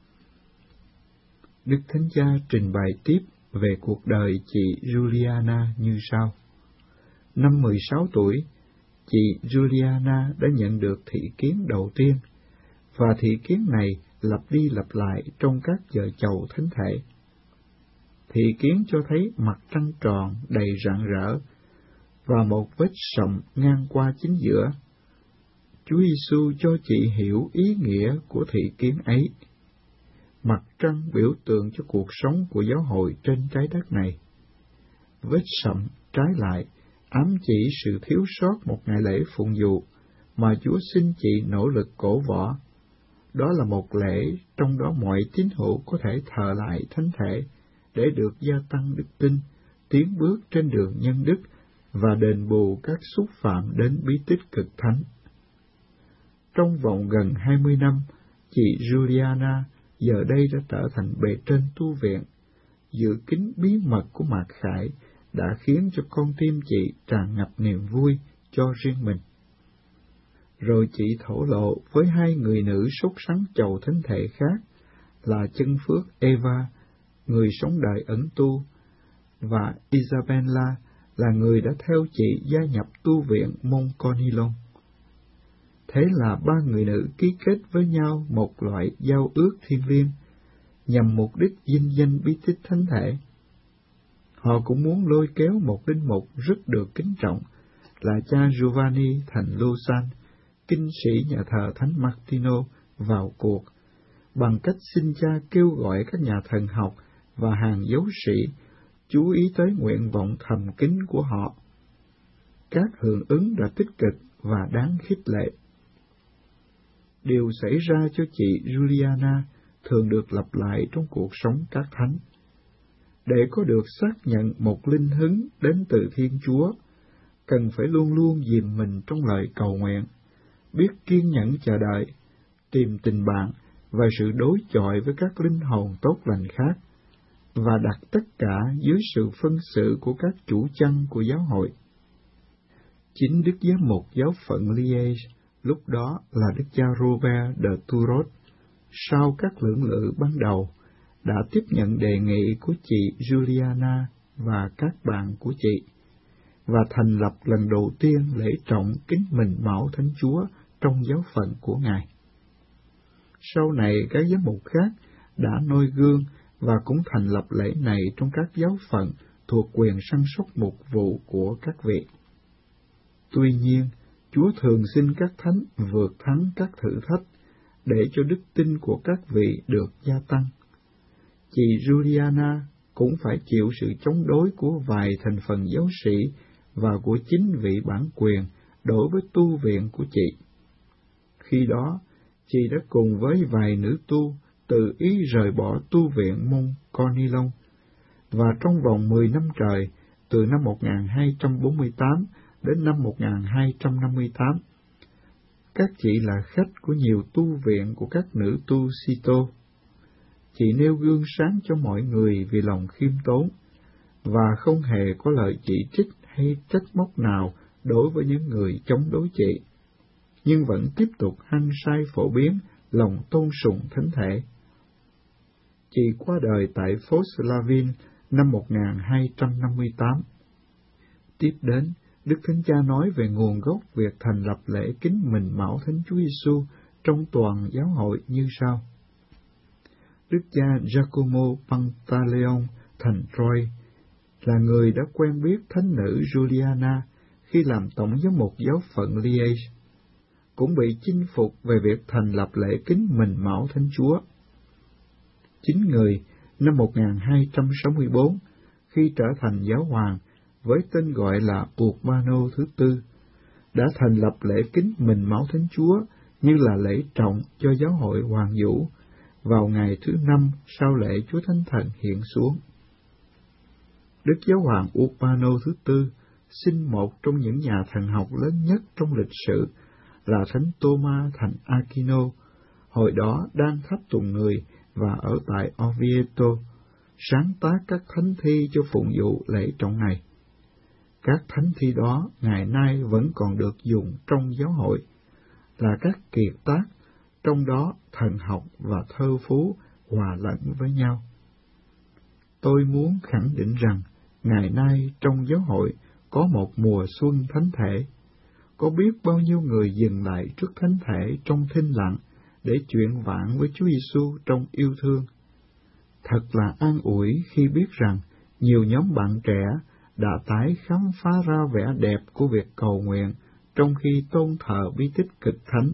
Đức Thánh Cha trình bày tiếp về cuộc đời chị Juliana như sau. Năm 16 tuổi, chị Juliana đã nhận được thị kiến đầu tiên, và thị kiến này lặp đi lặp lại trong các giờ chầu thánh thể. Thị kiến cho thấy mặt trăng tròn đầy rạng rỡ và một vết sậm ngang qua chính giữa. Chúa Giêsu cho chị hiểu ý nghĩa của thị kiến ấy. Mặt trăng biểu tượng cho cuộc sống của giáo hội trên trái đất này. Vết sậm trái lại ám chỉ sự thiếu sót một ngày lễ phụng dụ mà Chúa xin chị nỗ lực cổ võ. Đó là một lễ trong đó mọi tín hữu có thể thờ lại thánh thể để được gia tăng đức tin, tiến bước trên đường nhân đức và đền bù các xúc phạm đến bí tích cực thánh. Trong vòng gần 20 năm, chị Juliana giờ đây đã trở thành bề trên tu viện. Dự kín bí mật của Mạc Khải đã khiến cho con tim chị tràn ngập niềm vui cho riêng mình. Rồi chị thổ lộ với hai người nữ sốt sắng chầu thánh thể khác là chân phước Eva, người sống đời ẩn tu, và Isabella là người đã theo chị gia nhập tu viện Moncornillon. Thế là ba người nữ ký kết với nhau một loại giao ước thiêng liêng nhằm mục đích vinh danh bí tích thánh thể. Họ cũng muốn lôi kéo một linh mục rất được kính trọng là cha Giovanni thành Lausanne, kinh sĩ nhà thờ Thánh Martino, vào cuộc, bằng cách xin cha kêu gọi các nhà thần học và hàng dấu sĩ chú ý tới nguyện vọng thầm kín của họ. Các hưởng ứng đã tích cực và đáng khích lệ. Điều xảy ra cho chị Juliana thường được lặp lại trong cuộc sống các thánh. Để có được xác nhận một linh hứng đến từ Thiên Chúa, cần phải luôn luôn dìm mình trong lời cầu nguyện, biết kiên nhẫn chờ đợi, tìm tình bạn và sự đối chọi với các linh hồn tốt lành khác, và đặt tất cả dưới sự phân xử của các chủ chăn của giáo hội. Chính Đức Giám mục giáo phận Liège, lúc đó là Đức cha Robert de Turot, sau các lưỡng lự ban đầu, đã tiếp nhận đề nghị của chị Juliana và các bạn của chị, và thành lập lần đầu tiên lễ trọng kính mình mão Thánh Chúa trong giáo phận của Ngài. Sau này, các giám mục khác đã noi gương và cũng thành lập lễ này trong các giáo phận thuộc quyền săn sóc mục vụ của các vị. Tuy nhiên, Chúa thường xin các thánh vượt thắng các thử thách để cho đức tin của các vị được gia tăng. Chị Juliana cũng phải chịu sự chống đối của vài thành phần giáo sĩ và của chính vị bản quyền đối với tu viện của chị. Khi đó, chị đã cùng với vài nữ tu tự ý rời bỏ tu viện Mont Cornillon, và trong vòng 10 năm trời, từ năm 1248 đến năm 1258, các chị là khách của nhiều tu viện của các nữ tu Sito. Chị nêu gương sáng cho mọi người vì lòng khiêm tốn, và không hề có lời chỉ trích hay trách móc nào đối với những người chống đối chị, nhưng vẫn tiếp tục hăng say phổ biến lòng tôn sùng thánh thể. Chị qua đời tại phố Slavin năm 1258. Tiếp đến, Đức Thánh Cha nói về nguồn gốc việc thành lập lễ kính mình mão Thánh Chúa Giêsu trong toàn giáo hội như sau. Đức cha Giacomo Pantaleon thành Troy là người đã quen biết thánh nữ Juliana khi làm tổng giám mục giáo phận Liège, cũng bị chinh phục về việc thành lập lễ kính mình mão Thánh Chúa. Chính người, năm 1264, khi trở thành giáo hoàng với tên gọi là Urbano thứ tư, đã thành lập lễ kính mình mão Thánh Chúa như là lễ trọng cho giáo hội Hoàng Vũ vào ngày thứ 5 sau lễ Chúa Thánh Thần hiện xuống. Đức Giáo hoàng Urbano thứ tư sinh một trong những nhà thần học lớn nhất trong lịch sử là Thánh Thomas thành Aquino, hồi đó đang tháp tùng người và ở tại Orvieto, sáng tác các thánh thi cho phụng vụ lễ trọng này. Các thánh thi đó ngày nay vẫn còn được dùng trong giáo hội, là các kiệt tác, trong đó thần học và thơ phú hòa lẫn với nhau. Tôi muốn khẳng định rằng, ngày nay trong giáo hội có một mùa xuân thánh thể, có biết bao nhiêu người dừng lại trước thánh thể trong thinh lặng để chuyện vãn với Chúa Giêsu trong yêu thương. Thật là an ủi khi biết rằng nhiều nhóm bạn trẻ đã tái khám phá ra vẻ đẹp của việc cầu nguyện trong khi tôn thờ bí tích cực thánh.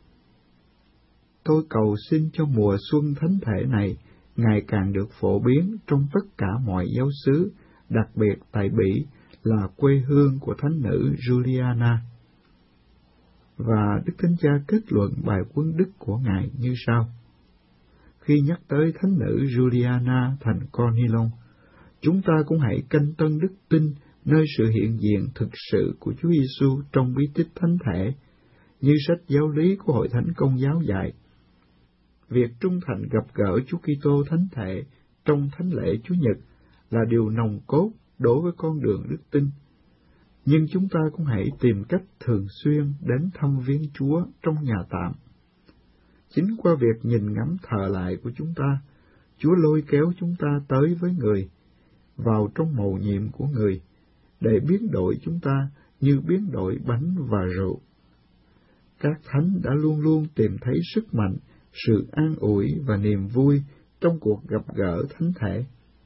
Tôi cầu xin cho mùa xuân thánh thể này ngày càng được phổ biến trong tất cả mọi giáo xứ, đặc biệt tại Bỉ là quê hương của thánh nữ Juliana. Và Đức Thánh Cha kết luận bài quân đức của Ngài như sau. Khi nhắc tới thánh nữ Juliana thành Cornillon, chúng ta cũng hãy canh tân đức tin nơi sự hiện diện thực sự của Chúa Giêsu trong bí tích thánh thể, như sách giáo lý của Hội Thánh Công giáo dạy. Việc trung thành gặp gỡ Chúa Kitô thánh thể trong thánh lễ Chúa Nhật là điều nòng cốt đối với con đường đức tin. Nhưng chúng ta cũng hãy tìm cách thường xuyên đến thăm viếng Chúa trong nhà tạm. Chính qua việc nhìn ngắm thờ lại của chúng ta, Chúa lôi kéo chúng ta tới với người, vào trong mầu nhiệm của người, để biến đổi chúng ta như biến đổi bánh và rượu. Các thánh đã luôn luôn tìm thấy sức mạnh, sự an ủi và niềm vui trong cuộc gặp gỡ thánh thể.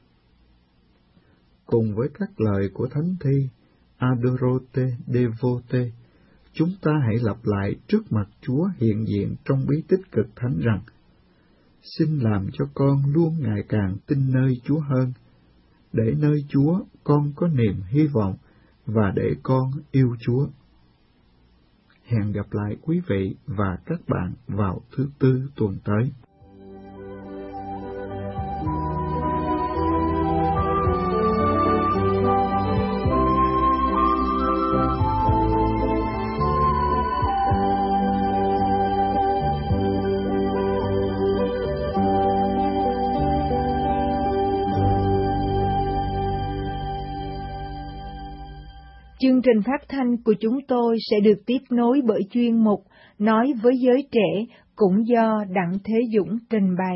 Cùng với các lời của thánh thi Adorote Devote, chúng ta hãy lặp lại trước mặt Chúa hiện diện trong bí tích cực thánh rằng: Xin làm cho con luôn ngày càng tin nơi Chúa hơn, để nơi Chúa con có niềm hy vọng và để con yêu Chúa. Hẹn gặp lại quý vị và các bạn vào thứ Tư tuần tới. Chương trình phát thanh của chúng tôi sẽ được tiếp nối bởi chuyên mục Nói với giới trẻ, cũng do Đặng Thế Dũng trình bày.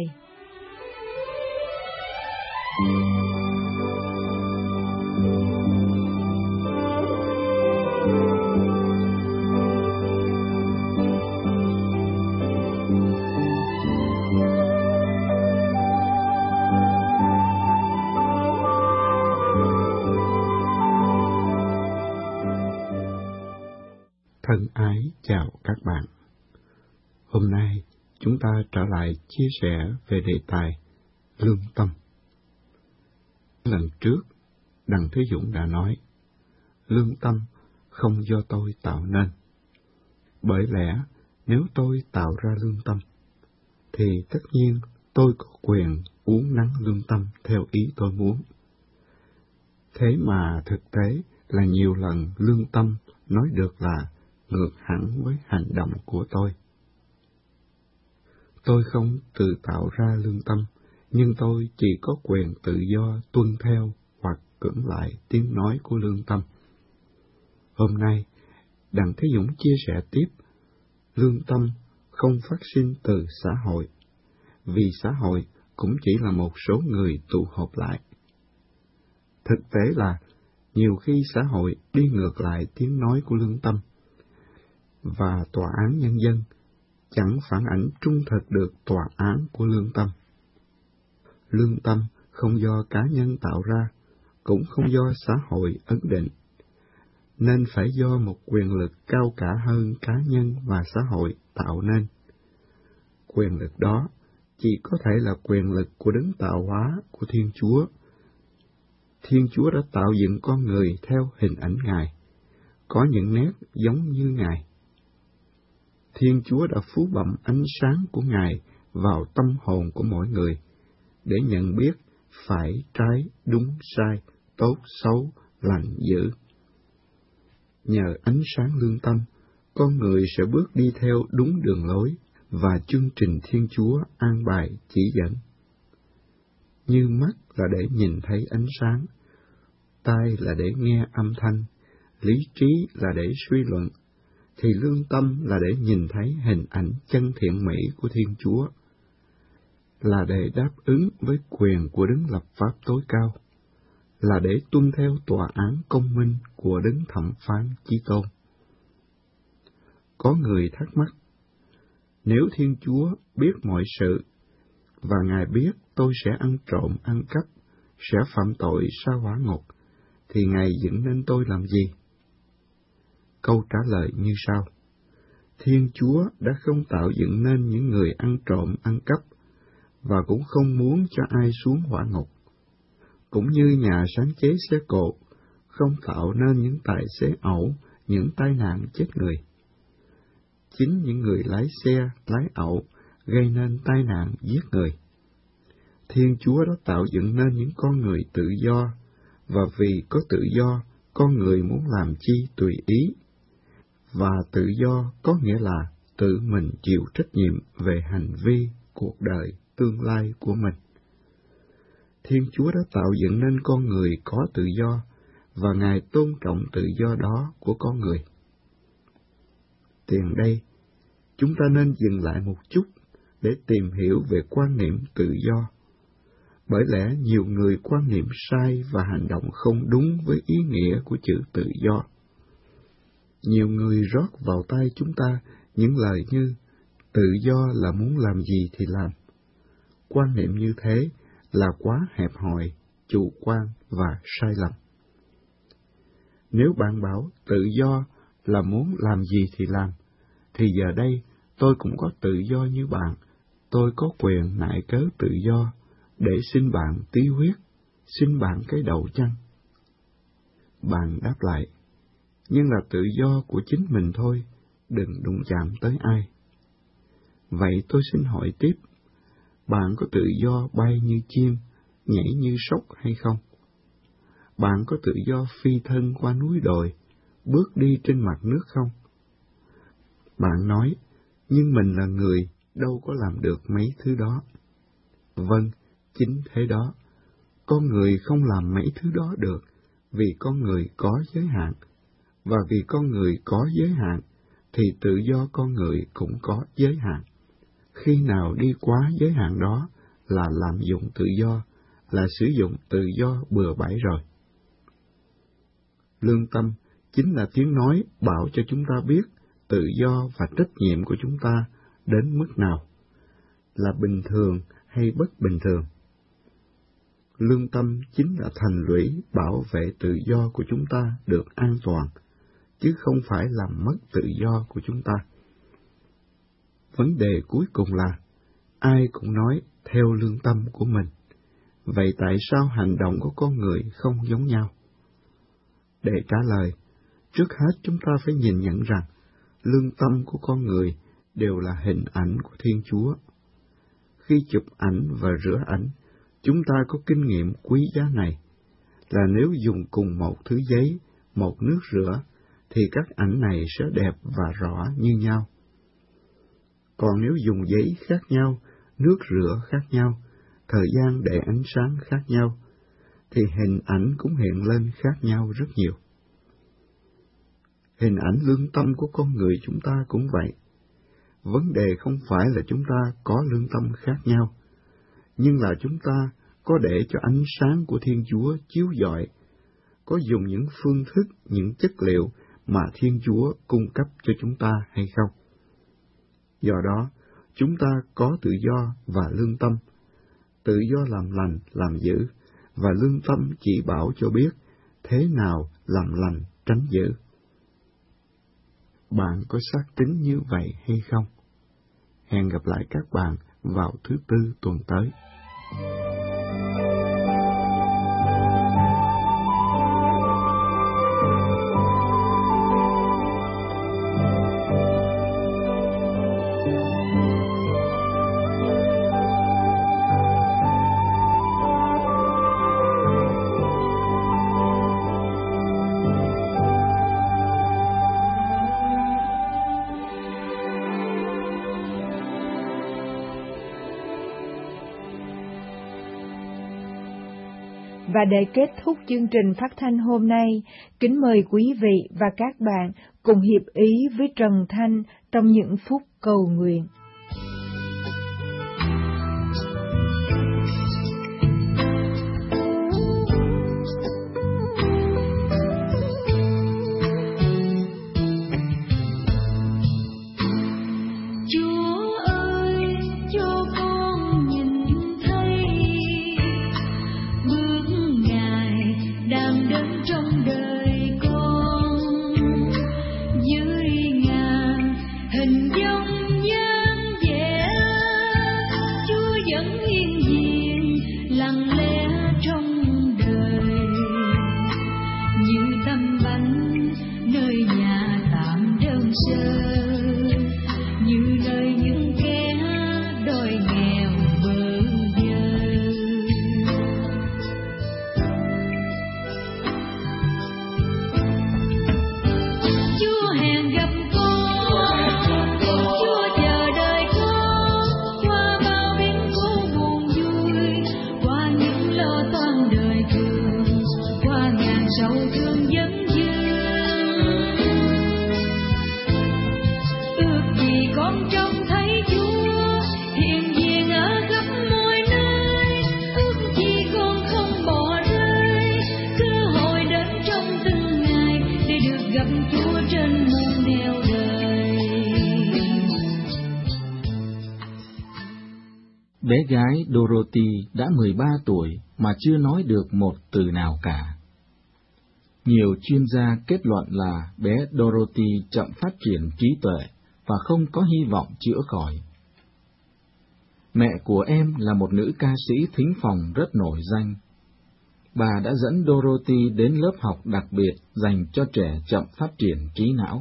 Thân ái chào các bạn. Hôm nay chúng ta trở lại chia sẻ về đề tài lương tâm. Lần trước, Đặng Thế Dũng đã nói, lương tâm không do tôi tạo nên. Bởi lẽ, nếu tôi tạo ra lương tâm, thì tất nhiên tôi có quyền uốn nắn lương tâm theo ý tôi muốn. Thế mà thực tế là nhiều lần lương tâm nói được là ngược hẳn với hành động của tôi. Tôi không tự tạo ra lương tâm, nhưng tôi chỉ có quyền tự do tuân theo hoặc cưỡng lại tiếng nói của lương tâm. Hôm nay, Đặng Thế Dũng chia sẻ tiếp, lương tâm không phát sinh từ xã hội, vì xã hội cũng chỉ là một số người tụ họp lại. Thực tế là, nhiều khi xã hội đi ngược lại tiếng nói của lương tâm, và tòa án nhân dân chẳng phản ảnh trung thực được tòa án của lương tâm. Lương tâm không do cá nhân tạo ra, cũng không do xã hội ấn định, nên phải do một quyền lực cao cả hơn cá nhân và xã hội tạo nên. Quyền lực đó chỉ có thể là quyền lực của đấng tạo hóa của Thiên Chúa. Thiên Chúa đã tạo dựng con người theo hình ảnh Ngài, có những nét giống như Ngài. Thiên Chúa đã phú bẩm ánh sáng của Ngài vào tâm hồn của mỗi người, để nhận biết phải trái, đúng sai, tốt xấu, lành dữ. Nhờ ánh sáng lương tâm, con người sẽ bước đi theo đúng đường lối và chương trình Thiên Chúa an bài chỉ dẫn. Như mắt là để nhìn thấy ánh sáng, tai là để nghe âm thanh, lý trí là để suy luận, thì lương tâm là để nhìn thấy hình ảnh chân thiện mỹ của Thiên Chúa, là để đáp ứng với quyền của đấng lập pháp tối cao, là để tuân theo tòa án công minh của đấng thẩm phán chí tôn. Có người thắc mắc, nếu Thiên Chúa biết mọi sự, và Ngài biết tôi sẽ ăn trộm, ăn cắp, sẽ phạm tội sa hỏa ngục, thì Ngài dựng nên tôi làm gì? Câu trả lời như sau: Thiên Chúa đã không tạo dựng nên những người ăn trộm, ăn cắp, và cũng không muốn cho ai xuống hỏa ngục. Cũng như nhà sáng chế xe cộ không tạo nên những tài xế ẩu, những tai nạn chết người. Chính những người lái xe, lái ẩu gây nên tai nạn giết người. Thiên Chúa đã tạo dựng nên những con người tự do, và vì có tự do, con người muốn làm chi tùy ý. Và tự do có nghĩa là tự mình chịu trách nhiệm về hành vi, cuộc đời, tương lai của mình. Thiên Chúa đã tạo dựng nên con người có tự do, và Ngài tôn trọng tự do đó của con người. Tiền đây, chúng ta nên dừng lại một chút để tìm hiểu về quan niệm tự do. Bởi lẽ nhiều người quan niệm sai và hành động không đúng với ý nghĩa của chữ tự do. Nhiều người rót vào tai chúng ta những lời như tự do là muốn làm gì thì làm. Quan niệm như thế là quá hẹp hòi, chủ quan và sai lầm. Nếu bạn bảo tự do là muốn làm gì thì làm, thì giờ đây tôi cũng có tự do như bạn. Tôi có quyền nại cớ tự do để xin bạn tí huyết, xin bạn cái đầu chăng? Bạn đáp lại, nhưng là tự do của chính mình thôi, đừng đụng chạm tới ai. Vậy tôi xin hỏi tiếp, bạn có tự do bay như chim, nhảy như sóc hay không? Bạn có tự do phi thân qua núi đồi, bước đi trên mặt nước không? Bạn nói, nhưng mình là người, đâu có làm được mấy thứ đó. Vâng, chính thế đó. Con người không làm mấy thứ đó được, vì con người có giới hạn. Và vì con người có giới hạn, thì tự do con người cũng có giới hạn. Khi nào đi quá giới hạn đó là lạm dụng tự do, là sử dụng tự do bừa bãi rồi. Lương tâm chính là tiếng nói bảo cho chúng ta biết tự do và trách nhiệm của chúng ta đến mức nào, là bình thường hay bất bình thường. Lương tâm chính là thành lũy bảo vệ tự do của chúng ta được an toàn, chứ không phải làm mất tự do của chúng ta. Vấn đề cuối cùng là, ai cũng nói theo lương tâm của mình, vậy tại sao hành động của con người không giống nhau? Để trả lời, trước hết chúng ta phải nhìn nhận rằng lương tâm của con người đều là hình ảnh của Thiên Chúa. Khi chụp ảnh và rửa ảnh, chúng ta có kinh nghiệm quý giá này, là nếu dùng cùng một thứ giấy, một nước rửa, thì các ảnh này sẽ đẹp và rõ như nhau. Còn nếu dùng giấy khác nhau, nước rửa khác nhau, thời gian để ánh sáng khác nhau, thì hình ảnh cũng hiện lên khác nhau rất nhiều. Hình ảnh lương tâm của con người chúng ta cũng vậy. Vấn đề không phải là chúng ta có lương tâm khác nhau, nhưng là chúng ta có để cho ánh sáng của Thiên Chúa chiếu rọi, có dùng những phương thức, những chất liệu mà Thiên Chúa cung cấp cho chúng ta hay không. Do đó, chúng ta có tự do và lương tâm, tự do làm lành, làm dữ, và lương tâm chỉ bảo cho biết thế nào làm lành, tránh dữ. Bạn có xác tín như vậy hay không? Hẹn gặp lại các bạn vào thứ Tư tuần tới. Và để kết thúc chương trình phát thanh hôm nay, kính mời quý vị và các bạn cùng hiệp ý với Trần Thanh trong những phút cầu nguyện. Bé gái Dorothy đã 13 tuổi mà chưa nói được một từ nào cả. Nhiều chuyên gia kết luận là bé Dorothy chậm phát triển trí tuệ và không có hy vọng chữa khỏi. Mẹ của em là một nữ ca sĩ thính phòng rất nổi danh. Bà đã dẫn Dorothy đến lớp học đặc biệt dành cho trẻ chậm phát triển trí não.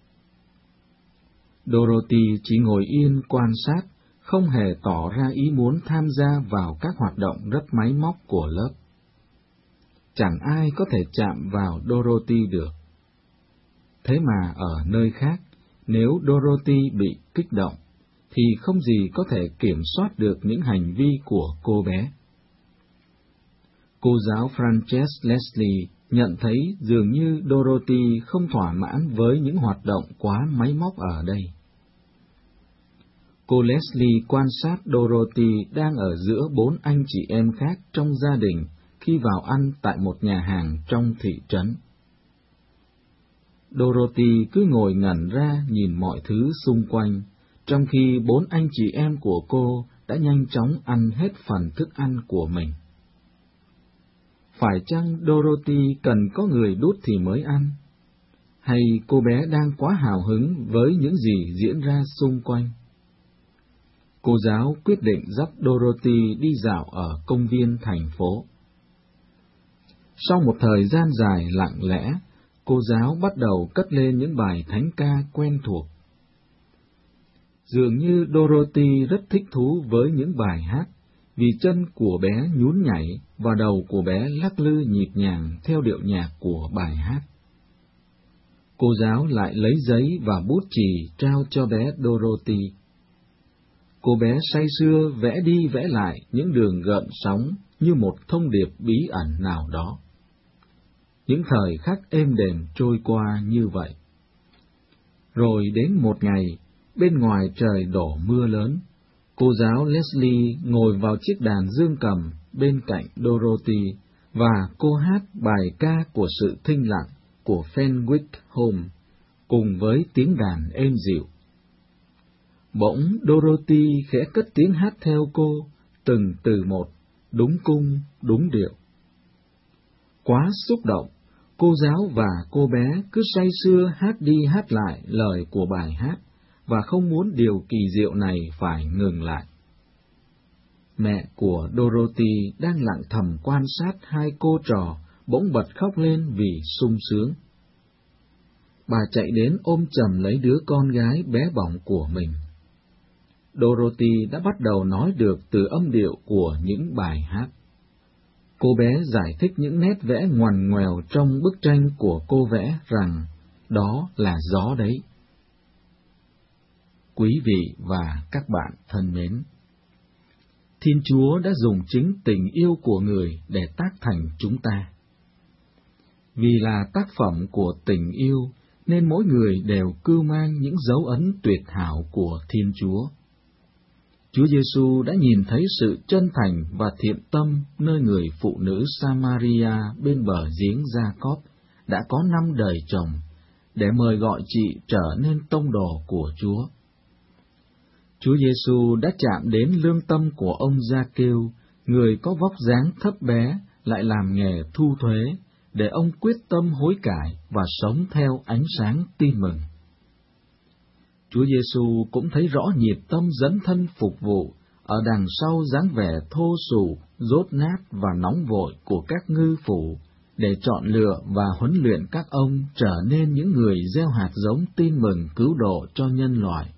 Dorothy chỉ ngồi yên quan sát, không hề tỏ ra ý muốn tham gia vào các hoạt động rất máy móc của lớp. Chẳng ai có thể chạm vào Dorothy được. Thế mà ở nơi khác, nếu Dorothy bị kích động, thì không gì có thể kiểm soát được những hành vi của cô bé. Cô giáo Frances Leslie nhận thấy dường như Dorothy không thỏa mãn với những hoạt động quá máy móc ở đây. Cô Leslie quan sát Dorothy đang ở giữa 4 anh chị em khác trong gia đình khi vào ăn tại một nhà hàng trong thị trấn. Dorothy cứ ngồi ngẩn ra nhìn mọi thứ xung quanh, trong khi 4 anh chị em của cô đã nhanh chóng ăn hết phần thức ăn của mình. Phải chăng Dorothy cần có người đút thì mới ăn? Hay cô bé đang quá hào hứng với những gì diễn ra xung quanh? cô giáo quyết định dắt Dorothy đi dạo ở công viên thành phố. Sau một thời gian dài lặng lẽ, cô giáo bắt đầu cất lên những bài thánh ca quen thuộc. Dường như Dorothy rất thích thú với những bài hát, vì chân của bé nhún nhảy và đầu của bé lắc lư nhịp nhàng theo điệu nhạc của bài hát. Cô giáo lại lấy giấy và bút chì trao cho bé Dorothy. Cô bé say sưa vẽ đi vẽ lại những đường gợn sóng như một thông điệp bí ẩn nào đó. Những thời khắc êm đềm trôi qua như vậy. Rồi đến một ngày, bên ngoài trời đổ mưa lớn, cô giáo Leslie ngồi vào chiếc đàn dương cầm bên cạnh Dorothy và cô hát bài ca của sự thinh lặng của Fenwick Home cùng với tiếng đàn êm dịu. Bỗng Dorothy khẽ cất tiếng hát theo cô, từng từ một, đúng cung, đúng điệu. Quá xúc động, cô giáo và cô bé cứ say sưa hát đi hát lại lời của bài hát, và không muốn điều kỳ diệu này phải ngừng lại. Mẹ của Dorothy đang lặng thầm quan sát hai cô trò, bỗng bật khóc lên vì sung sướng. Bà chạy đến ôm chầm lấy đứa con gái bé bỏng của mình. Dorothy đã bắt đầu nói được từ âm điệu của những bài hát. Cô bé giải thích những nét vẽ ngoằn ngoèo trong bức tranh của cô vẽ rằng đó là gió đấy. Quý vị và các bạn thân mến, Thiên Chúa đã dùng chính tình yêu của người để tác thành chúng ta. Vì là tác phẩm của tình yêu, nên mỗi người đều cưu mang những dấu ấn tuyệt hảo của Thiên Chúa. Chúa Giêsu đã nhìn thấy sự chân thành và thiện tâm nơi người phụ nữ Samaria bên bờ giếng Gia-cóp đã có 5 đời chồng, để mời gọi chị trở nên tông đồ của Chúa. Chúa Giêsu đã chạm đến lương tâm của ông Gia-kêu, người có vóc dáng thấp bé lại làm nghề thu thuế, để ông quyết tâm hối cải và sống theo ánh sáng tin mừng. Chúa Giêsu cũng thấy rõ nhiệt tâm dấn thân phục vụ ở đằng sau dáng vẻ thô sủ, dốt nát và nóng vội của các ngư phủ, để chọn lựa và huấn luyện các ông trở nên những người gieo hạt giống tin mừng cứu độ cho nhân loại.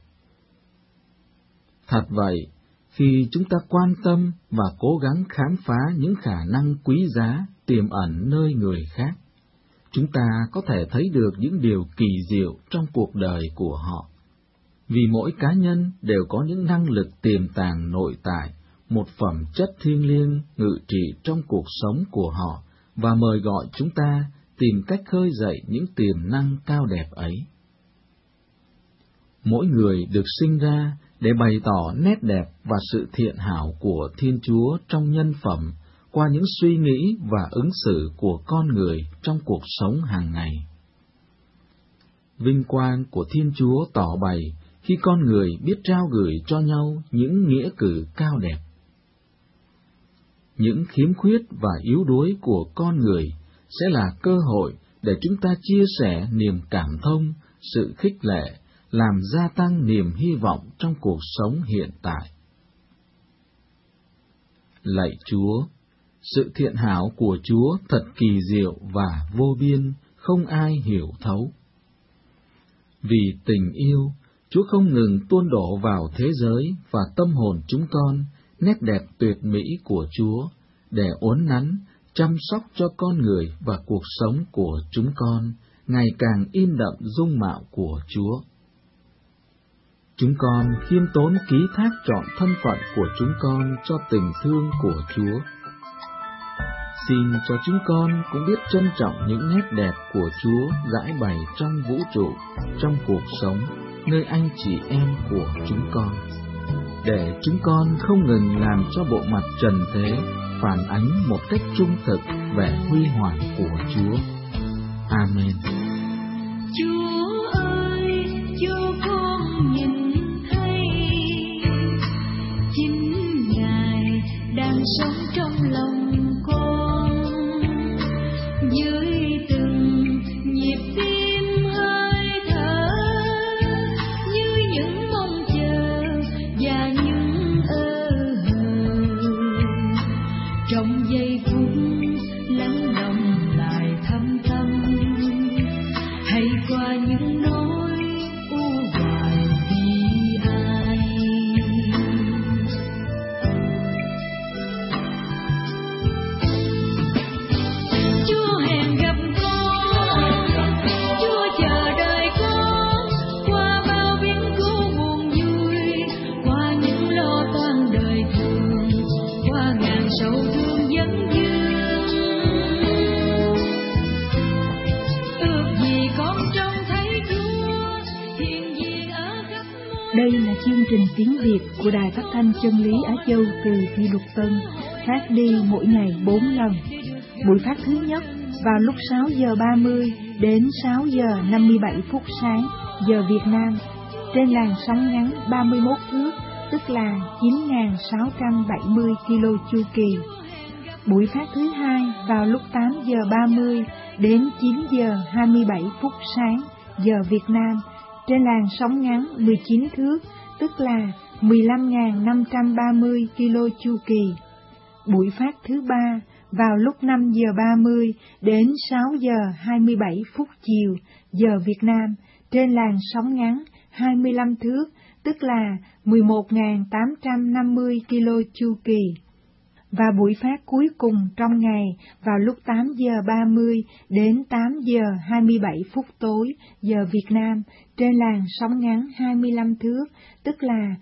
Thật vậy, khi chúng ta quan tâm và cố gắng khám phá những khả năng quý giá tiềm ẩn nơi người khác, chúng ta có thể thấy được những điều kỳ diệu trong cuộc đời của họ. Vì mỗi cá nhân đều có những năng lực tiềm tàng nội tại, một phẩm chất thiêng liêng ngự trị trong cuộc sống của họ, và mời gọi chúng ta tìm cách khơi dậy những tiềm năng cao đẹp ấy. Mỗi người được sinh ra để bày tỏ nét đẹp và sự thiện hảo của Thiên Chúa trong nhân phẩm qua những suy nghĩ và ứng xử của con người trong cuộc sống hàng ngày. Vinh quang của Thiên Chúa tỏ bày khi con người biết trao gửi cho nhau những nghĩa cử cao đẹp. Những khiếm khuyết và yếu đuối của con người sẽ là cơ hội để chúng ta chia sẻ niềm cảm thông, sự khích lệ, làm gia tăng niềm hy vọng trong cuộc sống hiện tại. Lạy Chúa, sự thiện hảo của Chúa thật kỳ diệu và vô biên, không ai hiểu thấu. Vì tình yêu, Chúa không ngừng tuôn đổ vào thế giới và tâm hồn chúng con nét đẹp tuyệt mỹ của Chúa, để uốn nắn, chăm sóc cho con người và cuộc sống của chúng con ngày càng in đậm dung mạo của Chúa. Chúng con khiêm tốn ký thác trọn thân phận của chúng con cho tình thương của Chúa. Xin cho chúng con cũng biết trân trọng những nét đẹp của Chúa rải bày trong vũ trụ, trong cuộc sống, nơi anh chị em của chúng con, để chúng con không ngừng làm cho bộ mặt trần thế phản ánh một cách trung thực vẻ huy hoàng của Chúa. Amen. Chúa ơi, cho con nhìn thấy chính Ngài đang sống trong lòng con, dưới từng nhịp tim hơi thở, như những mong chờ và những của Đài Phát thanh Chân lý Á Châu từ Phi Luật Tân phát đi mỗi ngày 4 lần. Buổi phát thứ nhất vào lúc 6 giờ 30 đến 6 giờ 57 phút sáng giờ Việt Nam trên làn sóng ngắn 31 thước, tức là 9.670 kilo chu kỳ. Buổi phát thứ hai vào lúc 8 giờ 30 đến 9 giờ 27 phút sáng giờ Việt Nam trên làn sóng ngắn 19 thước, tức là 15.530 kilo chu kỳ. Buổi phát thứ ba vào lúc 5 giờ 30 đến 6 giờ 27 phút chiều giờ Việt Nam trên làn sóng ngắn 25 thước, tức là 11.850 kilo chu kỳ. Và buổi phát cuối cùng trong ngày vào lúc 8 giờ 30 đến 8 giờ 27 phút tối giờ Việt Nam trên làn sóng ngắn 25 thước, tức là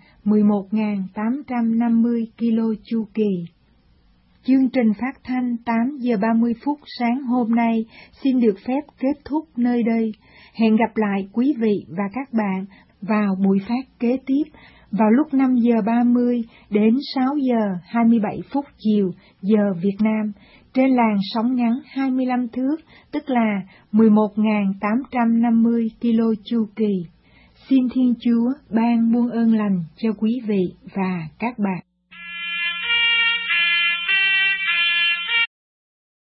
11.850 kilo chu kỳ. Chương trình phát thanh 8 giờ 30 phút sáng hôm nay xin được phép kết thúc nơi đây. Hẹn gặp lại quý vị và các bạn vào buổi phát kế tiếp vào lúc 5 giờ 30 đến 6 giờ 27 phút chiều giờ Việt Nam trên làn sóng ngắn 25 thước, tức là 11.850 kilo chu kỳ. Xin Thiên Chúa ban muôn ơn lành cho quý vị và các bạn.